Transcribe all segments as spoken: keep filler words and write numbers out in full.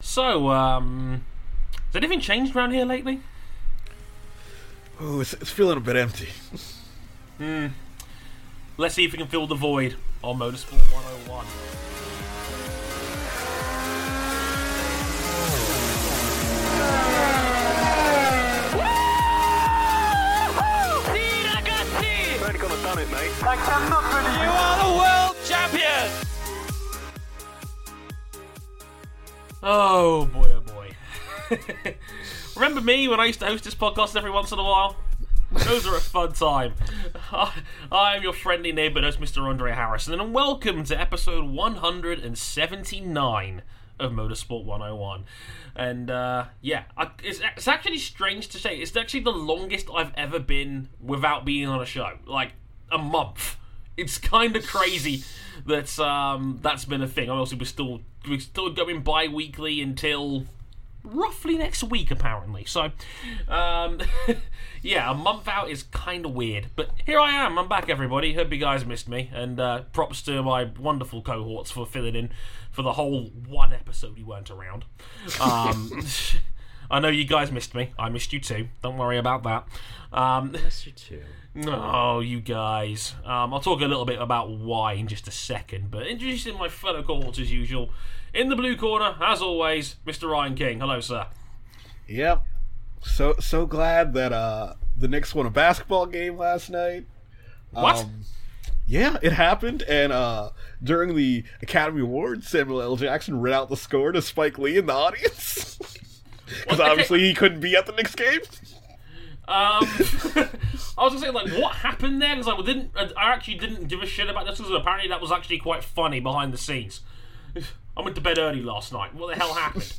So, um, has anything changed around here lately? Oh, it's, it's feeling a bit empty. Hmm. Let's see if we can fill the void on Motorsport one oh one. Done it, mate. I cannot believe you are the world champion. Oh boy, oh boy. Remember me when I used to host this podcast every once in a while? Those are a fun time. I am your friendly neighbour host, Mister Andre Harrison, and welcome to episode one hundred seventy-nine of Motorsport one oh one. And uh, yeah, I, it's, it's actually strange to say, it's actually the longest I've ever been without being on a show. Like, a month. It's kind of crazy that um, that's been a thing. Obviously, we're still we're still going bi-weekly until roughly next week, apparently. So, um, yeah, a month out is kind of weird. But here I am. I'm back, everybody. Hope you guys missed me. And uh, props to my wonderful cohorts for filling in for the whole one episode you weren't around. Um, I know you guys missed me. I missed you too. Don't worry about that. Um, I missed you too. Oh, you guys. Um, I'll talk a little bit about why in just a second, but introducing my fellow cohorts as usual. In the blue corner, as always, Mister Ryan King. Hello, sir. Yep. So so glad that uh, the Knicks won a basketball game last night. What? Um, yeah, it happened, and uh, during the Academy Awards, Samuel L. Jackson read out the score to Spike Lee in the audience. Because obviously he couldn't be at the Knicks game. Um, I was gonna say, like, what happened there? Because I didn't, I actually didn't give a shit about this because apparently that was actually quite funny behind the scenes. I went to bed early last night. What the hell happened?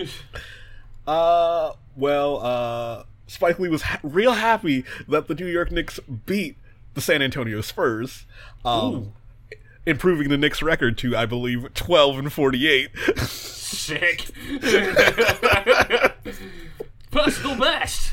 uh, well, uh, Spike Lee was ha- real happy that the New York Knicks beat the San Antonio Spurs, um, improving the Knicks record to, I believe, twelve and forty-eight. Sick. Personal best.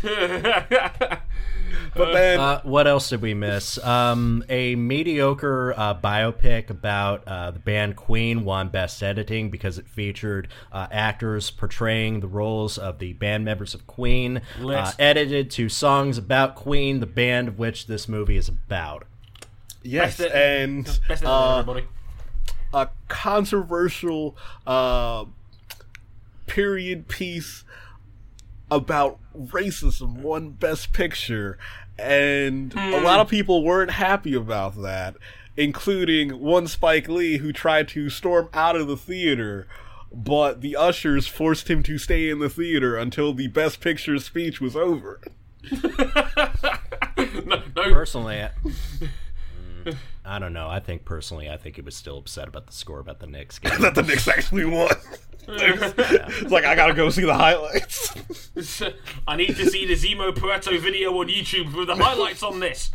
But then, uh, what else did we miss? Um, a mediocre uh, biopic about uh, the band Queen won Best Editing because it featured uh, actors portraying the roles of the band members of Queen, uh, edited to songs about Queen, the band of which this movie is about. yes, Best and Best of uh, everybody. a controversial uh, period piece about racism won Best Picture, and Hmm. a lot of people weren't happy about that, including one Spike Lee who tried to storm out of the theater, but the ushers forced him to stay in the theater until the Best Picture speech was over. no, no. Personally, I, mm, I don't know. I think personally, I think he was still upset about the score about the Knicks game. That the Knicks actually won. It's like, I gotta go see the highlights. I need to see the Zemo Puerto video on YouTube with the highlights on this.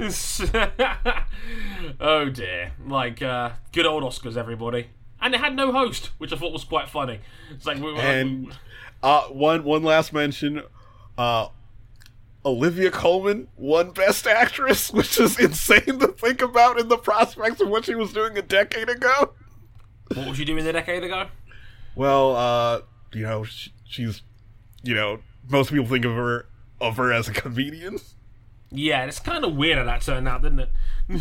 Oh dear. Like, uh, good old Oscars, everybody. And it had no host, which I thought was quite funny. It's like, we, And uh, one one last mention, uh, Olivia Colman won Best Actress, which is insane to think about in the prospects of what she was doing a decade ago. what was she doing a decade ago? Well, uh, you know, sh- she's, you know, most people think of her of her as a comedian. Yeah, it's kind of weird how that turned out, didn't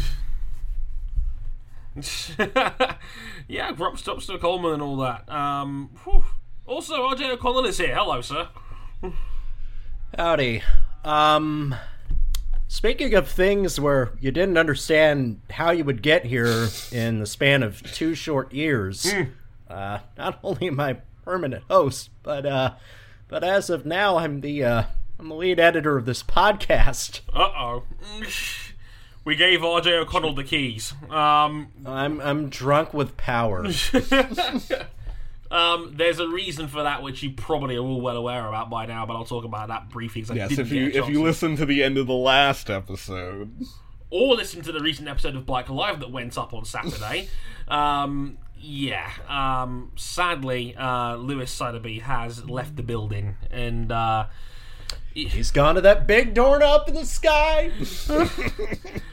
it? Yeah, Grub Stops to Coleman and all that. Um, whew. Also, R J O'Connell is here. Hello, sir. Howdy. Um, speaking of things where you didn't understand how you would get here in the span of two short years, Mm. uh, not only am I permanent host, but uh, but as of now, I'm the uh, I'm the lead editor of this podcast. Uh oh. We gave R J O'Connell the keys. Um, I'm I'm drunk with power. um, there's a reason for that, which you probably are all well aware about by now, but I'll talk about that briefly. 'Cause I Yes, didn't if get a you if chance you to. listen to the end of the last episode, or listen to the recent episode of Bike Alive that went up on Saturday. um, yeah, um, sadly, uh, Lewis Sotheby has left the building, and uh, He's gone to that big door up in the sky.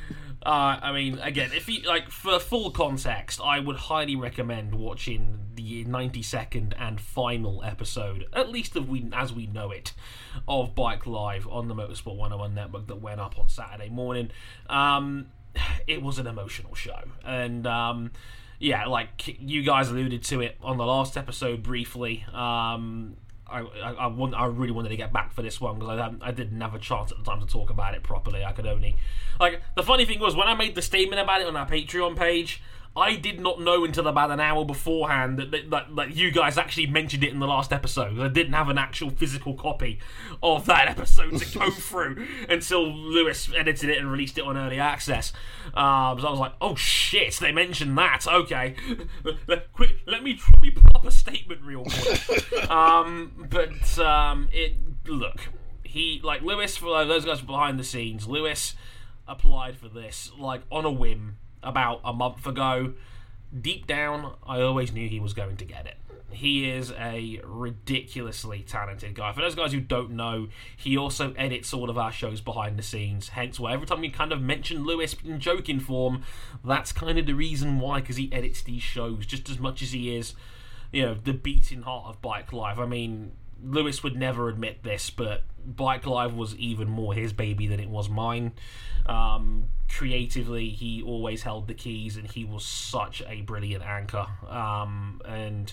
Uh, I mean, again, if you like, for full context, I would highly recommend watching the ninety-second and final episode, at least of we as we know it, of Bike Live on the Motorsport one oh one network that went up on Saturday morning. Um, it was an emotional show, and um, yeah, like you guys alluded to it on the last episode briefly. Um, I, I, I, want, I really wanted to get back for this one because I, I didn't have a chance at the time to talk about it properly. I could only... Like, the funny thing was, when I made the statement about it on our Patreon page, I did not know until about an hour beforehand that, that, that, that you guys actually mentioned it in the last episode. I didn't have an actual physical copy of that episode to go through until Lewis edited it and released it on Early Access. Um, so I was like, oh shit, they mentioned that. Okay. Quick, let me, let me pull up a statement real quick. um, but, um, it, look, he, like, Lewis, for those guys behind the scenes, Lewis applied for this, like, on a whim. About a month ago. Deep down, I always knew he was going to get it. He is a ridiculously talented guy. For those guys who don't know, he also edits all of our shows behind the scenes. Hence why every time we kind of mention Lewis in joking form, that's kind of the reason why, because he edits these shows just as much as he is, you know, the beating heart of Bike Live. I mean, Lewis would never admit this, but Bike Live was even more his baby than it was mine. Um, creatively, he always held the keys, and he was such a brilliant anchor. Um, and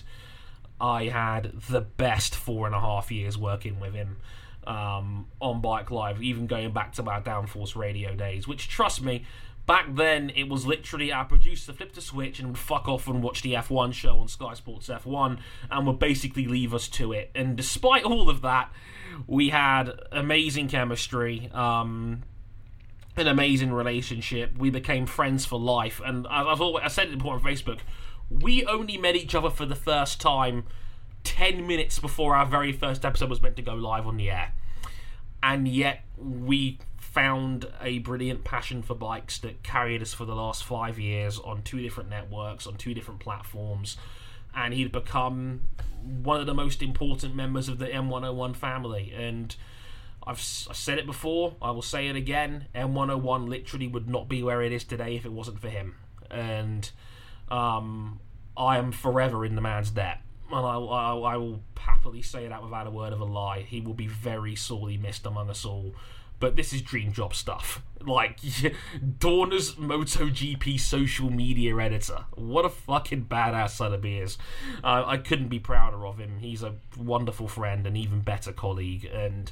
I had the best four and a half years working with him um, on Bike Live, even going back to our Downforce Radio days, which, trust me, back then it was literally our producer flipped a switch and would fuck off and watch the F one show on Sky Sports F one and would basically leave us to it. And despite all of that, we had amazing chemistry, um, an amazing relationship. We became friends for life, and I've always I said it before on Facebook. We only met each other for the first time ten minutes before our very first episode was meant to go live on the air, and yet we found a brilliant passion for bikes that carried us for the last five years on two different networks, on two different platforms, and he'd become one of the most important members of the M one oh one family. And I've, I've said it before, I will say it again, M one oh one literally would not be where it is today if it wasn't for him. And um, I am forever in the man's debt. And I, I, I will happily say that without a word of a lie. He will be very sorely missed among us all. But this is dream job stuff. Like, Dorna's MotoGP social media editor. What a fucking badass son of beers. Uh, I couldn't be prouder of him. He's a wonderful friend, an even better colleague, and...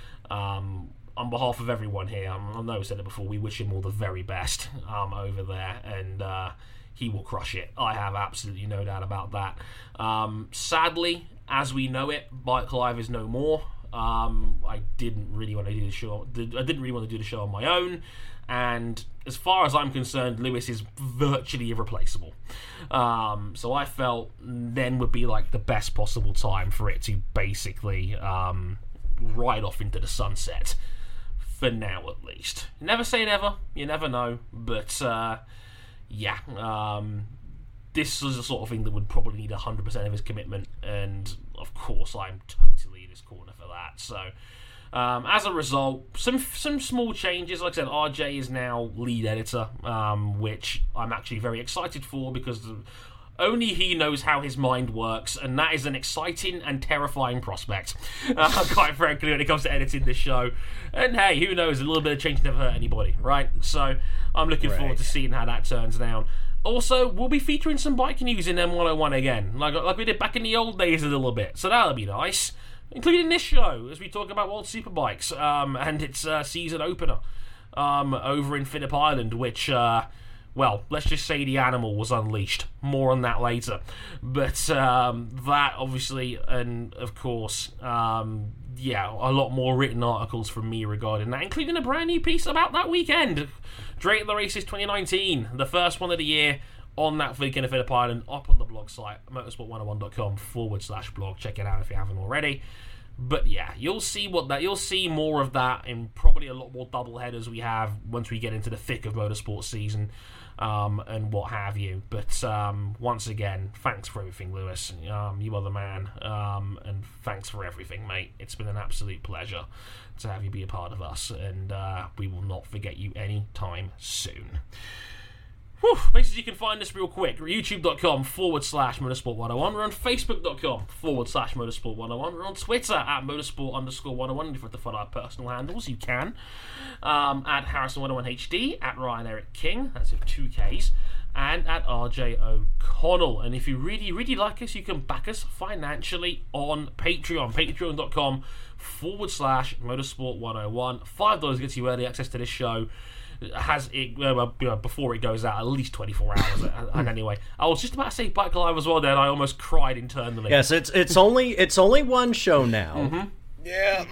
Um, on behalf of everyone here, I know I said it before, we wish him all the very best um, over there, and uh, he will crush it. I have absolutely no doubt about that. Um, sadly, as we know it, Bike Live is no more. Um, I didn't really want to do the show. I didn't really want to do the show on my own, and as far as I'm concerned, Lewis is virtually irreplaceable. Um, so I felt then would be like the best possible time for it to basically. Um, right off into the sunset, for now at least. Never say never, you never know, but uh, yeah, um, this is the sort of thing that would probably need one hundred percent of his commitment, and of course I'm totally in his corner for that. So um, as a result, some some small changes. Like I said, R J is now lead editor, um, which I'm actually very excited for, because the, only he knows how his mind works, and that is an exciting and terrifying prospect, uh, quite frankly, when it comes to editing this show. And hey, who knows, a little bit of change never hurt anybody, right? So I'm looking right. forward to seeing how that turns down. Also, we'll be featuring some bike news in M one oh one again, like, like we did back in the old days a little bit, so that'll be nice. Including this show, as we talk about World Superbikes, um, and its uh, season opener um, over in Phillip Island, which... Uh, Well, let's just say the animal was unleashed. More on that later. But um, that, obviously, and of course, um, yeah, a lot more written articles from me regarding that, including a brand new piece about that weekend. Drake at the Races twenty nineteen, the first one of the year, on that weekend of Phillip Island, up on the blog site, motorsport one oh one dot com forward slash blog. Check it out if you haven't already. But yeah, you'll see what that you'll see more of that in probably a lot more double headers we have once we get into the thick of motorsport season. Um, and what have you. But um, once again, thanks for everything, Lewis. Um, you are the man. Um, and thanks for everything, mate. It's been an absolute pleasure to have you be a part of us, and uh, we will not forget you anytime soon. Whew, places you can find us real quick. YouTube.com forward slash Motorsport one oh one. We're on Facebook.com forward slash Motorsport one oh one. We're on Twitter at Motorsport underscore one oh one. If you want to follow our personal handles, you can. Um, at Harrison one oh one H D, at Ryan Eric King, that's with two Ks, and at R J O'Connell. And if you really, really like us, you can back us financially on Patreon. Patreon.com forward slash Motorsport one oh one. five dollars gets you early access to this show. Has it well, you know, before it goes out at least twenty-four hours. And anyway, I was just about to say Bike Live as well there, and I almost cried internally. Yes, it's it's only it's only one show now. Mm-hmm. Yeah.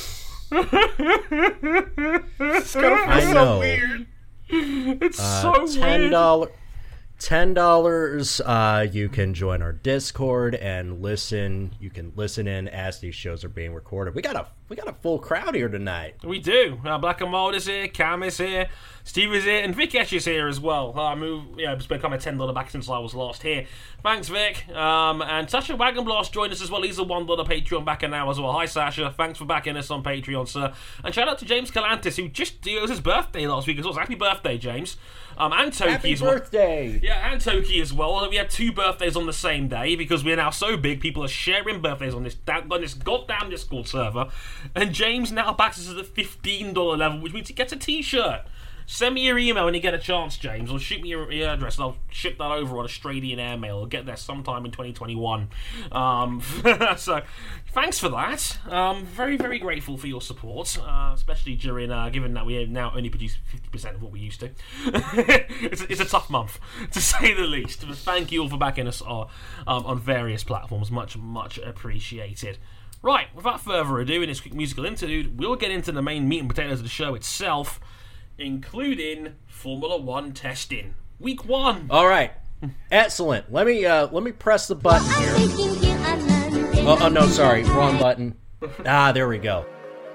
It's gonna feel I so know. weird. It's Uh, so ten dollars. weird. Ten dollars. Uh, you can join our Discord and listen. You can listen in as these shows are being recorded. We got a we got a full crowd here tonight. We do. Uh, Black and Mold is here, Cam is here, Steve is here, and Vic Esch is here as well. Uh, I moved, yeah, it's become a ten dollar back since I was last here. Thanks, Vic. Um, and Sasha Wagon Blast joined us as well. He's a one dollar Patreon backer now as well. Hi, Sasha. Thanks for backing us on Patreon, sir. And shout out to James Galantis, who just it was his birthday last week as well. So happy birthday, James. Um, and Toki Happy as well. birthday! Yeah, and Toki as well. We had two birthdays on the same day because we're now so big. People are sharing birthdays on this on this goddamn Discord server. And James now backs us at the fifteen dollar level, which means he gets a T-shirt. Send me your email when you get a chance, James, or shoot me your, your address, and I'll ship that over on Australian airmail. It'll get there sometime in twenty twenty-one. Um, so, thanks for that. Um, very, very grateful for your support, uh, especially during, uh, given that we now only produce fifty percent of what we used to. it's, a, it's a tough month, to say the least. But thank you all for backing us on, um, on various platforms. Much, much appreciated. Right, without further ado, in this quick musical interlude, we'll get into the main meat and potatoes of the show itself, including Formula One testing. Week one. All right, excellent. Let me uh, let me press the button here. Oh, oh no, sorry, wrong button. Ah, there we go.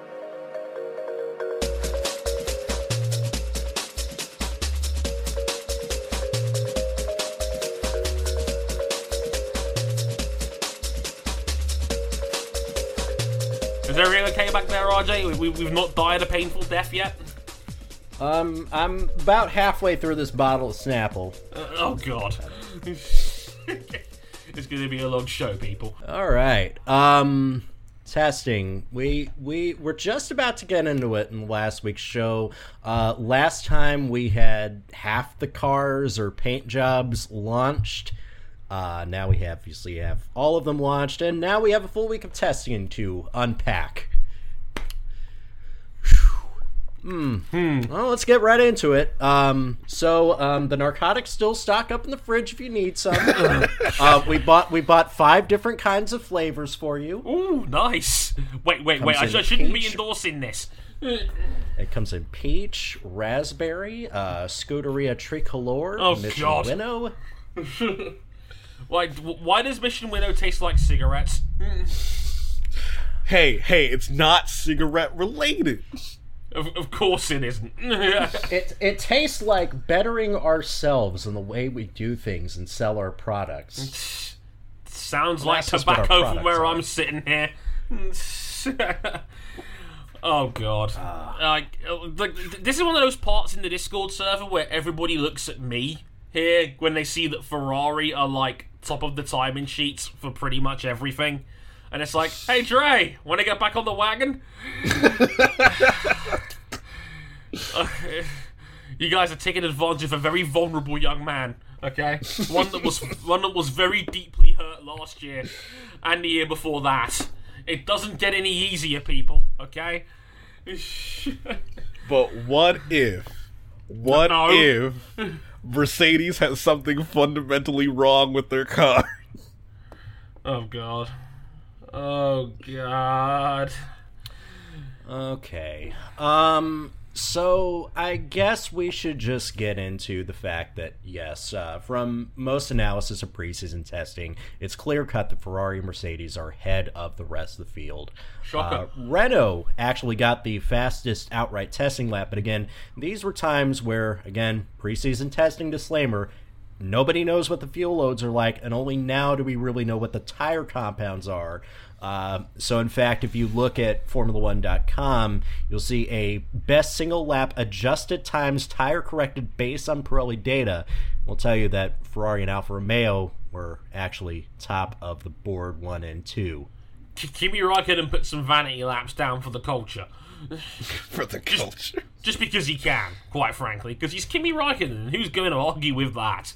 Is everything okay back there, R J? We, we, we've not died a painful death yet? Um, I'm about halfway through this bottle of Snapple. Uh, oh, God. It's going to be a long show, people. All right. Um, testing. We we were just about to get into it in last week's show. Uh, last time we had half the cars or paint jobs launched. Uh, now we have, obviously have all of them launched, and now we have a full week of testing to unpack. Hmm. Hmm. Well, let's get right into it. Um, so um, the narcotics still stock up in the fridge if you need some. uh, we bought we bought five different kinds of flavors for you. Ooh, nice. Wait, wait, wait. I, sh- I shouldn't peach. be endorsing this. It comes in peach, raspberry, uh, Scuderia Tricolor, oh, Mission God. Winnow. Why, why does Mission Winnow taste like cigarettes? Hey, hey, it's not cigarette related. Of, of course it isn't. it it tastes like bettering ourselves in the way we do things and sell our products. Sounds well, like tobacco from where are. I'm sitting here. Oh, God. Uh, like, like, this is one of those parts in the Discord server where everybody looks at me here when they see that Ferrari are, like, top of the timing sheets for pretty much everything. And it's like, hey, Dre, want to get back on the wagon? uh, you guys are taking advantage of a very vulnerable young man, okay? One that was one that was very deeply hurt last year and the year before that. It doesn't get any easier, people, okay? But what if, what No. if Mercedes has something fundamentally wrong with their car? Oh, God. Oh, God. Okay. Um, so I guess we should just get into the fact that, yes, uh, from most analysis of preseason testing, it's clear-cut that Ferrari and Mercedes are ahead of the rest of the field. Shocker. Uh, Renault actually got the fastest outright testing lap, but again, these were times where, again, preseason testing disclaimer, nobody knows what the fuel loads are like, and only now do we really know what the tire compounds are. Uh, so, in fact, if you look at Formula One dot com, you'll see a best single lap adjusted times tire corrected based on Pirelli data. We'll tell you that Ferrari and Alfa Romeo were actually top of the board one and two. Kimi Raikkonen put some vanity laps down for the culture. For the culture. Just, just because he can, quite frankly. Because he's Kimi Raikkonen. Who's going to argue with that?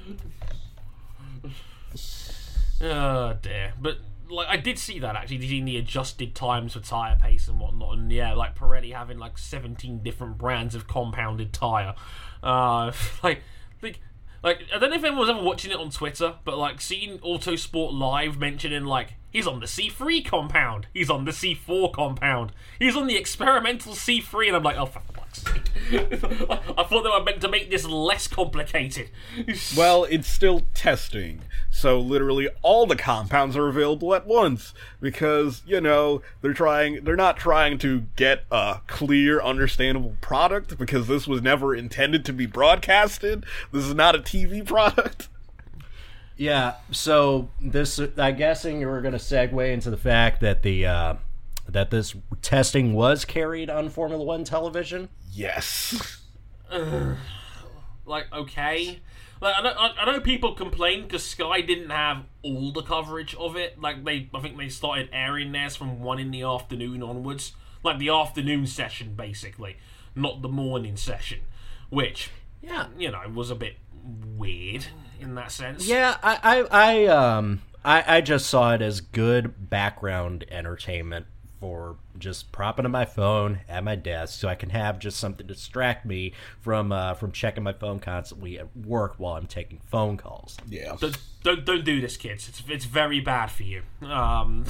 Oh, dear. But... like, I did see that, actually, seeing the adjusted times for tyre pace and whatnot, and yeah, like, Pirelli having, like, seventeen different brands of compounded tyre. Uh, like, like, like, I don't know if anyone was ever watching it on Twitter, but, like, seeing Autosport Live mentioning, like, he's on the C three compound, he's on the C four compound, he's on the experimental C three, and I'm like, oh, for fuck's sake. I thought they were meant to make this less complicated. Well, it's still testing, so literally all the compounds are available at once, because, you know, they're trying, they're not trying to get a clear, understandable product, because this was never intended to be broadcasted. This is not a T V product. Yeah, so this, I'm guessing we're going to segue into the fact that the uh, that this testing was carried on Formula One television. Yes. Uh, like, okay. Like, I know, I, I know people complain because Sky didn't have all the coverage of it. Like, they, I think they started airing theirs from one in the afternoon onwards. Like, the afternoon session, basically. Not the morning session. Which, yeah, you know, was a bit weird in that sense. Yeah, I, I, I, um, I, I just saw it as good background entertainment for just propping on my phone at my desk, so I can have just something to distract me from uh, from checking my phone constantly at work while I'm taking phone calls. Yeah. Don't don't, don't do this, kids. It's it's very bad for you. Um.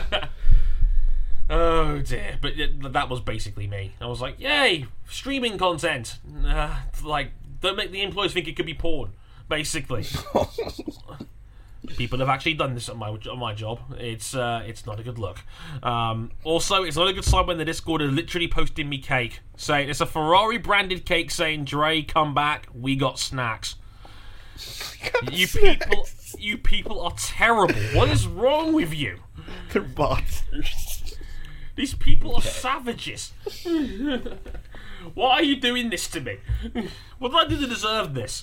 Oh dear, but it, that was basically me. I was like, yay, streaming content. Uh, like, don't make the employees think it could be porn, basically. People have actually done this on my on my job. It's uh, it's not a good look. Um, also, it's not a good sign when the Discord are literally posting me cake, saying it's a Ferrari branded cake saying, "Dre, come back, we got snacks." You people, you people are terrible. What is wrong with you? They're monsters. These people are savages. Why are you doing this to me? What did I do to deserve this?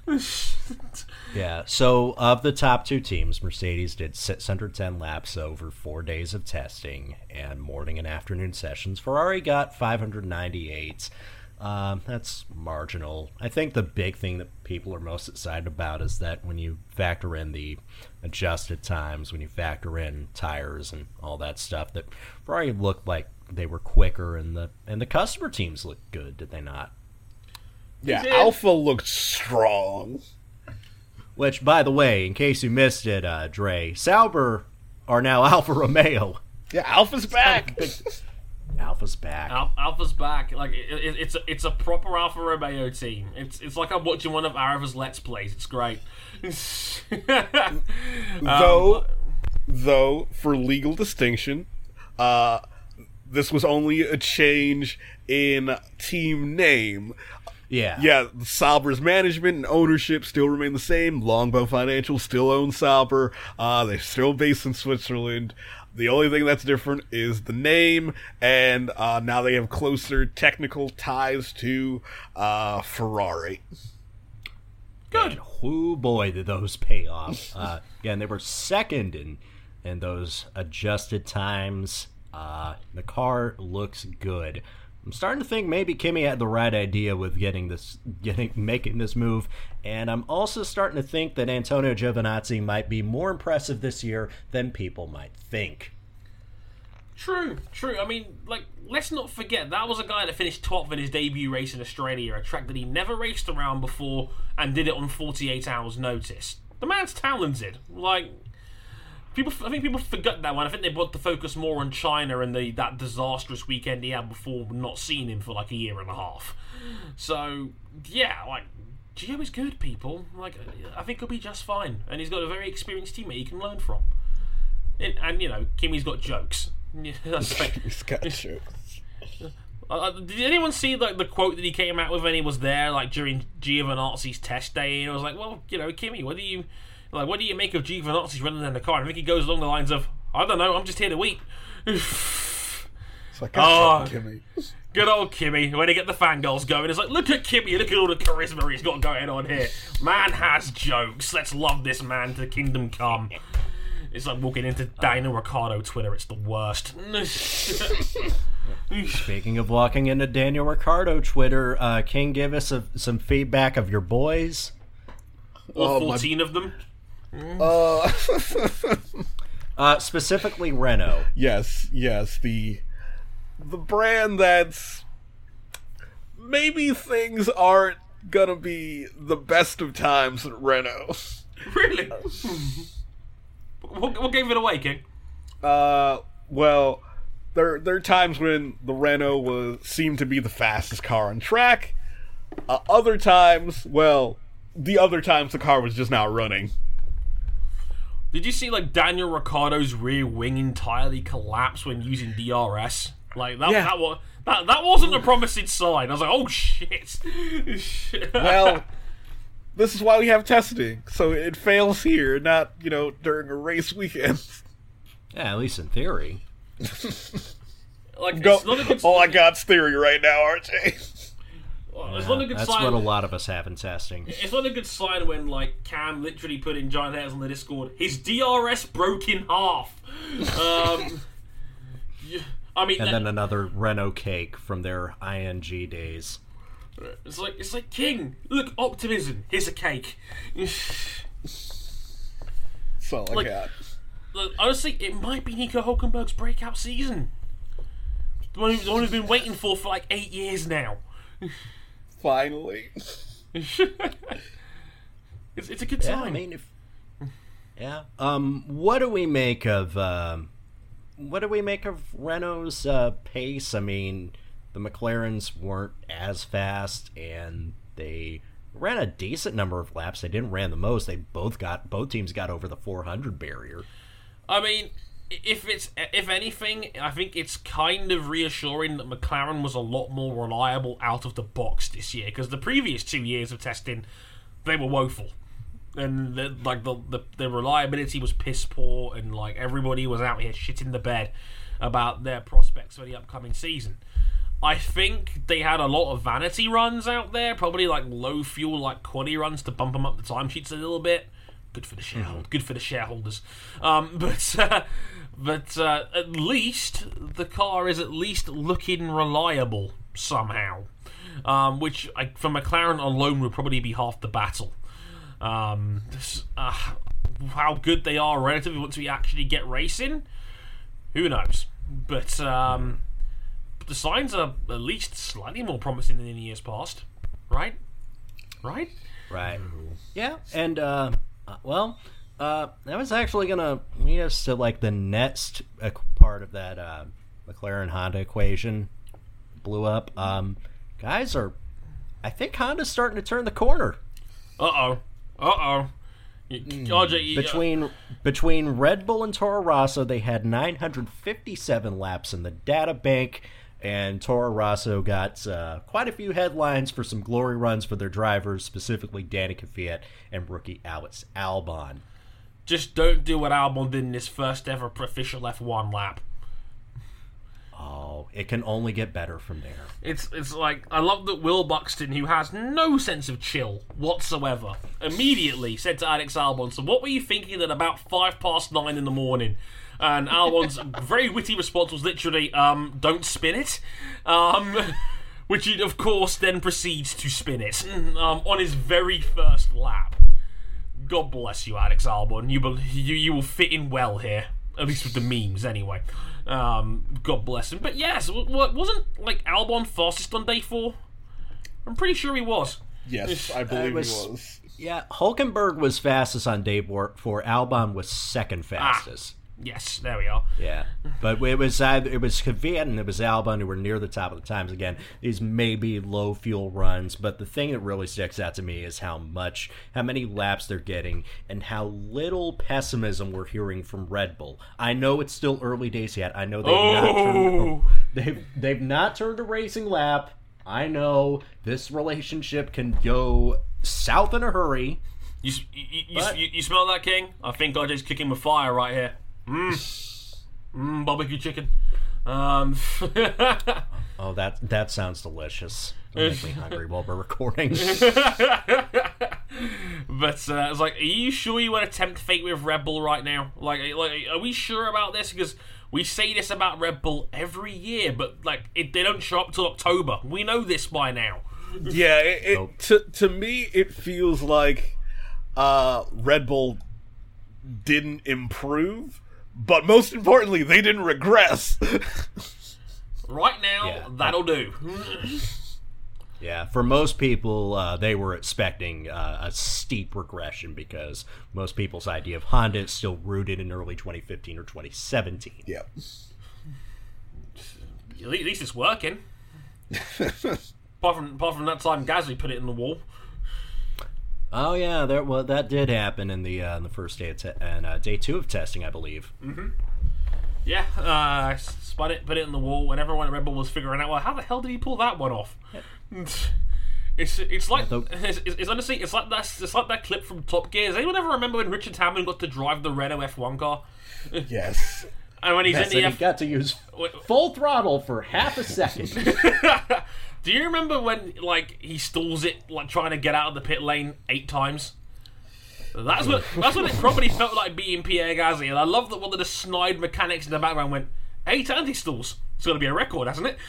Yeah, so of the top two teams, Mercedes did six hundred ten laps over four days of testing and morning and afternoon sessions. Ferrari got five hundred ninety-eight. Um, that's marginal. I think the big thing that people are most excited about is that when you factor in the adjusted times, when you factor in tires and all that stuff, that Ferrari looked like they were quicker, and the and the customer teams looked good, did they not? Yeah, Alpha looked strong. Which, by the way, in case you missed it, uh, Dre, Sauber are now Alfa Romeo. Yeah, Alpha's back. Alpha's back. Al- Alpha's back. Like it, it, it's a, it's a proper Alfa Romeo team. It's it's like I'm watching one of Arava's Let's Plays. It's great. um, though, though, for legal distinction, uh, this was only a change in team name. Yeah. Yeah, Sauber's management and ownership still remain the same. Longbow Financial still owns Sauber. Uh, they're still based in Switzerland. The only thing that's different is the name, and uh, now they have closer technical ties to uh, Ferrari. Good. And whoo boy, did those pay off. Uh, again, they were second in, in those adjusted times. Uh, the car looks good. I'm starting to think maybe Kimi had the right idea with getting this, getting making this move, and I'm also starting to think that Antonio Giovinazzi might be more impressive this year than people might think. True, true. I mean, like, let's not forget, that was a guy that finished twelfth in his debut race in Australia, a track that he never raced around before, and did it on forty-eight hours notice. The man's talented. Like, people, I think people forget that one. I think they want to focus more on China and the that disastrous weekend he had before not seeing him for like a year and a half. So, yeah, like, Gio is good, people. Like, I think he'll be just fine. And he's got a very experienced teammate he can learn from. And, and you know, Kimi's got jokes. Like, He's got jokes. Uh, did anyone see like the quote that he came out with when he was there, like during Giovinazzi's test day? And I was like, well, you know, Kimi, what do you like? What do you make of Giovinazzi running in the car? And I think he goes along the lines of, I don't know. I'm just here to eat. It's like, Oh. oh, Kimmy. Good old Kimmy. When he get the fangirls going, it's like, look at Kimmy. Look at all the charisma he's got going on here. Man has jokes. Let's love this man to the kingdom come. It's like walking into Daniel Ricciardo Twitter. It's the worst. Speaking of walking into Daniel Ricciardo Twitter, uh, King, give us a, some feedback of your boys. All Oh, my- fourteen of them. Uh, Uh, specifically Renault. yes, yes, the the brand that's maybe things aren't gonna be the best of times at Renault. Really? what, what gave it away, King? Uh, well, there there are times when the Renault was seemed to be the fastest car on track. Uh, other times, well, the other times the car was just not running. Did you see like Daniel Ricciardo's rear wing entirely collapse when using D R S? Like that, Yeah. that was that that wasn't a promising sign. I was like, oh shit. Well, this is why we have testing, so it fails here, not, you know, during a race weekend. Yeah, at least in theory. like Go, it's not a good. oh, I got theory right now, R J. It's not a good That's sign. what a lot of us have in testing. It's not a good sign when like Cam literally put in giant letters on the Discord. His D R S broke in half. Um, yeah, I mean, And that- then another Renault cake from their I N G days. it's like it's like King. Look, optimism. Here's a cake. That's all I Like- got. Look, honestly, it might be Nico Hulkenberg's breakout season. The one, the one we've been waiting for for like eight years now. Finally. it's, it's a good Yeah, time. I mean, if yeah. Um, what do we make of um, what do we make of Renault's uh, pace? I mean, the McLarens weren't as fast, and they ran a decent number of laps. They didn't ran the most. They both got both teams got over the four hundred barrier. I mean, if it's if anything, I think it's kind of reassuring that McLaren was a lot more reliable out of the box this year, because the previous two years of testing, they were woeful, and the, like the, the the reliability was piss poor, and like everybody was out here shitting the bed about their prospects for the upcoming season. I think they had a lot of vanity runs out there, probably like low fuel, like quali runs to bump them up the timesheets a little bit. Good for the shareholders. Good for the shareholders. Um, but uh, but uh, at least the car is at least looking reliable somehow, um, which I, for McLaren alone would probably be half the battle. Um, this- uh, how good they are relatively once we actually get racing, who knows? But um, the signs are at least slightly more promising than in years past, right? Right? Right. Yeah, and uh, uh, well, uh, that was actually gonna lead us to like the next uh, part of that uh, McLaren Honda equation blew up. Um, guys are, I think Honda's starting to turn the corner Uh oh. Uh oh. R J, you- between between Red Bull and Toro Rosso. They had nine hundred fifty-seven laps in the data bank. And Toro Rosso got uh, quite a few headlines for some glory runs for their drivers, specifically Danny Kvyat and rookie Alex Albon. just don't do what Albon did in his first ever official F one lap. Oh, it can only get better from there. It's it's like, I love that Will Buxton, who has no sense of chill whatsoever, immediately said to Alex Albon, so what were you thinking at about five past nine in the morning? And Albon's very witty response was literally, um, don't spin it. Um, which he, of course, then proceeds to spin it um, on his very first lap. God bless you, Alex Albon. You, will- you, you will fit in well here. At least with the memes, anyway. Um, God bless him. But yes, w- w- wasn't, like, Albon fastest on day four? I'm pretty sure he was. Yes, I believe was- he was. Yeah, Hulkenberg was fastest on day four. Albon was second fastest. Yes, there we are. Yeah, but it was either, it was Kvyat and it was Albon who were near the top of the times. Again, these may be low fuel runs, but the thing that really sticks out to me is how much, how many laps they're getting, and how little pessimism we're hearing from Red Bull. I know it's still early days yet. I know they've not turned, Oh! they've they've not turned a racing lap. I know this relationship can go south in a hurry. You, you, you, But- you, you smell that, King? I think I just kicking with fire right here. Mm. Mm, barbecue chicken. Um, oh, that that sounds delicious. Don't make me hungry while we're recording. But uh, it's like, are you sure you want to tempt fate with Red Bull right now? Like, like, are we sure about this? Because we say this about Red Bull every year, but like, it, they don't show up till October. We know this by now. Yeah, it, it, Nope. to to me, it feels like uh, Red Bull didn't improve, but most importantly, they didn't regress. Right now, Yeah. that'll do. Yeah, for most people, uh, they were expecting uh, a steep regression because most people's idea of Honda is still rooted in early twenty fifteen or twenty seventeen. Yeah. At least it's working. apart from apart from that time Gasly put it in the wall. Oh yeah, there. Well, that did happen in the uh, in the first day of te- and uh, day two of testing, I believe. Mm-hmm. Yeah, uh, spun it, put it in the wall, and everyone at Red Bull was figuring out, well, how the hell did he pull that one off? It's it's like Yeah, it's, it's, it's honestly it's like that it's like that clip from Top Gear. Does anyone ever remember when Richard Hammond got to drive the Renault F one car? Yes. And when he's Yes, in the and F- he got to use full throttle for half a second. Do you remember when like he stalls it, like trying to get out of the pit lane eight times? That's what that's what it probably felt like being Pierre Gasly. And I love that one of the snide mechanics in the background went, eight anti-stalls. It's going to be a record, hasn't it?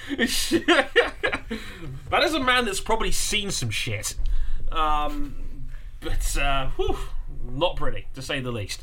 That is a man that's probably seen some shit. Um, but, uh, whew, not pretty, to say the least.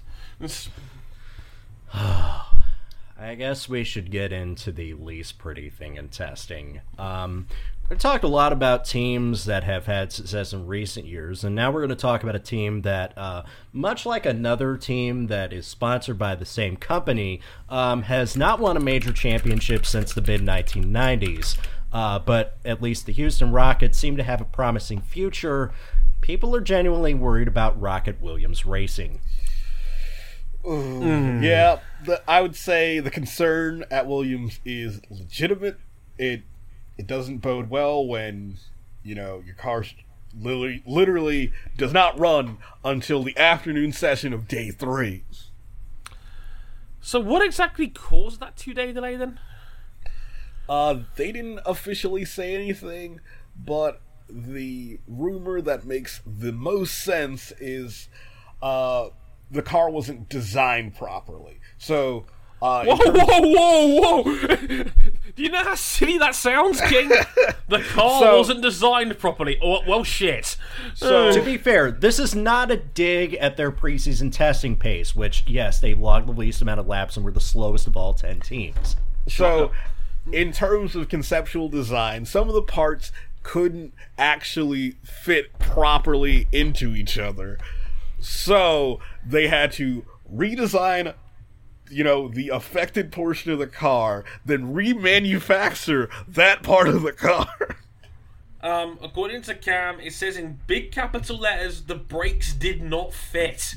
I guess we should get into the least pretty thing in testing. Um, we talked a lot about teams that have had success in recent years, and now we're going to talk about a team that, uh, much like another team that is sponsored by the same company, um, has not won a major championship since the mid nineteen nineties. Uh, but at least the Houston Rockets seem to have a promising future. People are genuinely worried about Rocket Williams Racing. Mm. Yeah, the, I would say the concern at Williams is legitimate. It it doesn't bode well when, you know, your car literally, literally does not run until the afternoon session of day three. So what exactly caused that two-day delay then? Uh, they didn't officially say anything, but the rumor that makes the most sense is uh, the car wasn't designed properly. So, uh, Whoa, whoa, whoa, whoa! Do you know how silly that sounds, King? The car So- wasn't designed properly. Oh, well, shit. So- To be fair, this is not a dig at their preseason testing pace, which, yes, they logged the least amount of laps and were the slowest of all ten teams. So, in terms of conceptual design, some of the parts couldn't actually fit properly into each other. So, they had to redesign, you know, the affected portion of the car, then remanufacture that part of the car. Um, according to Cam, it says in big capital letters, the brakes did not fit.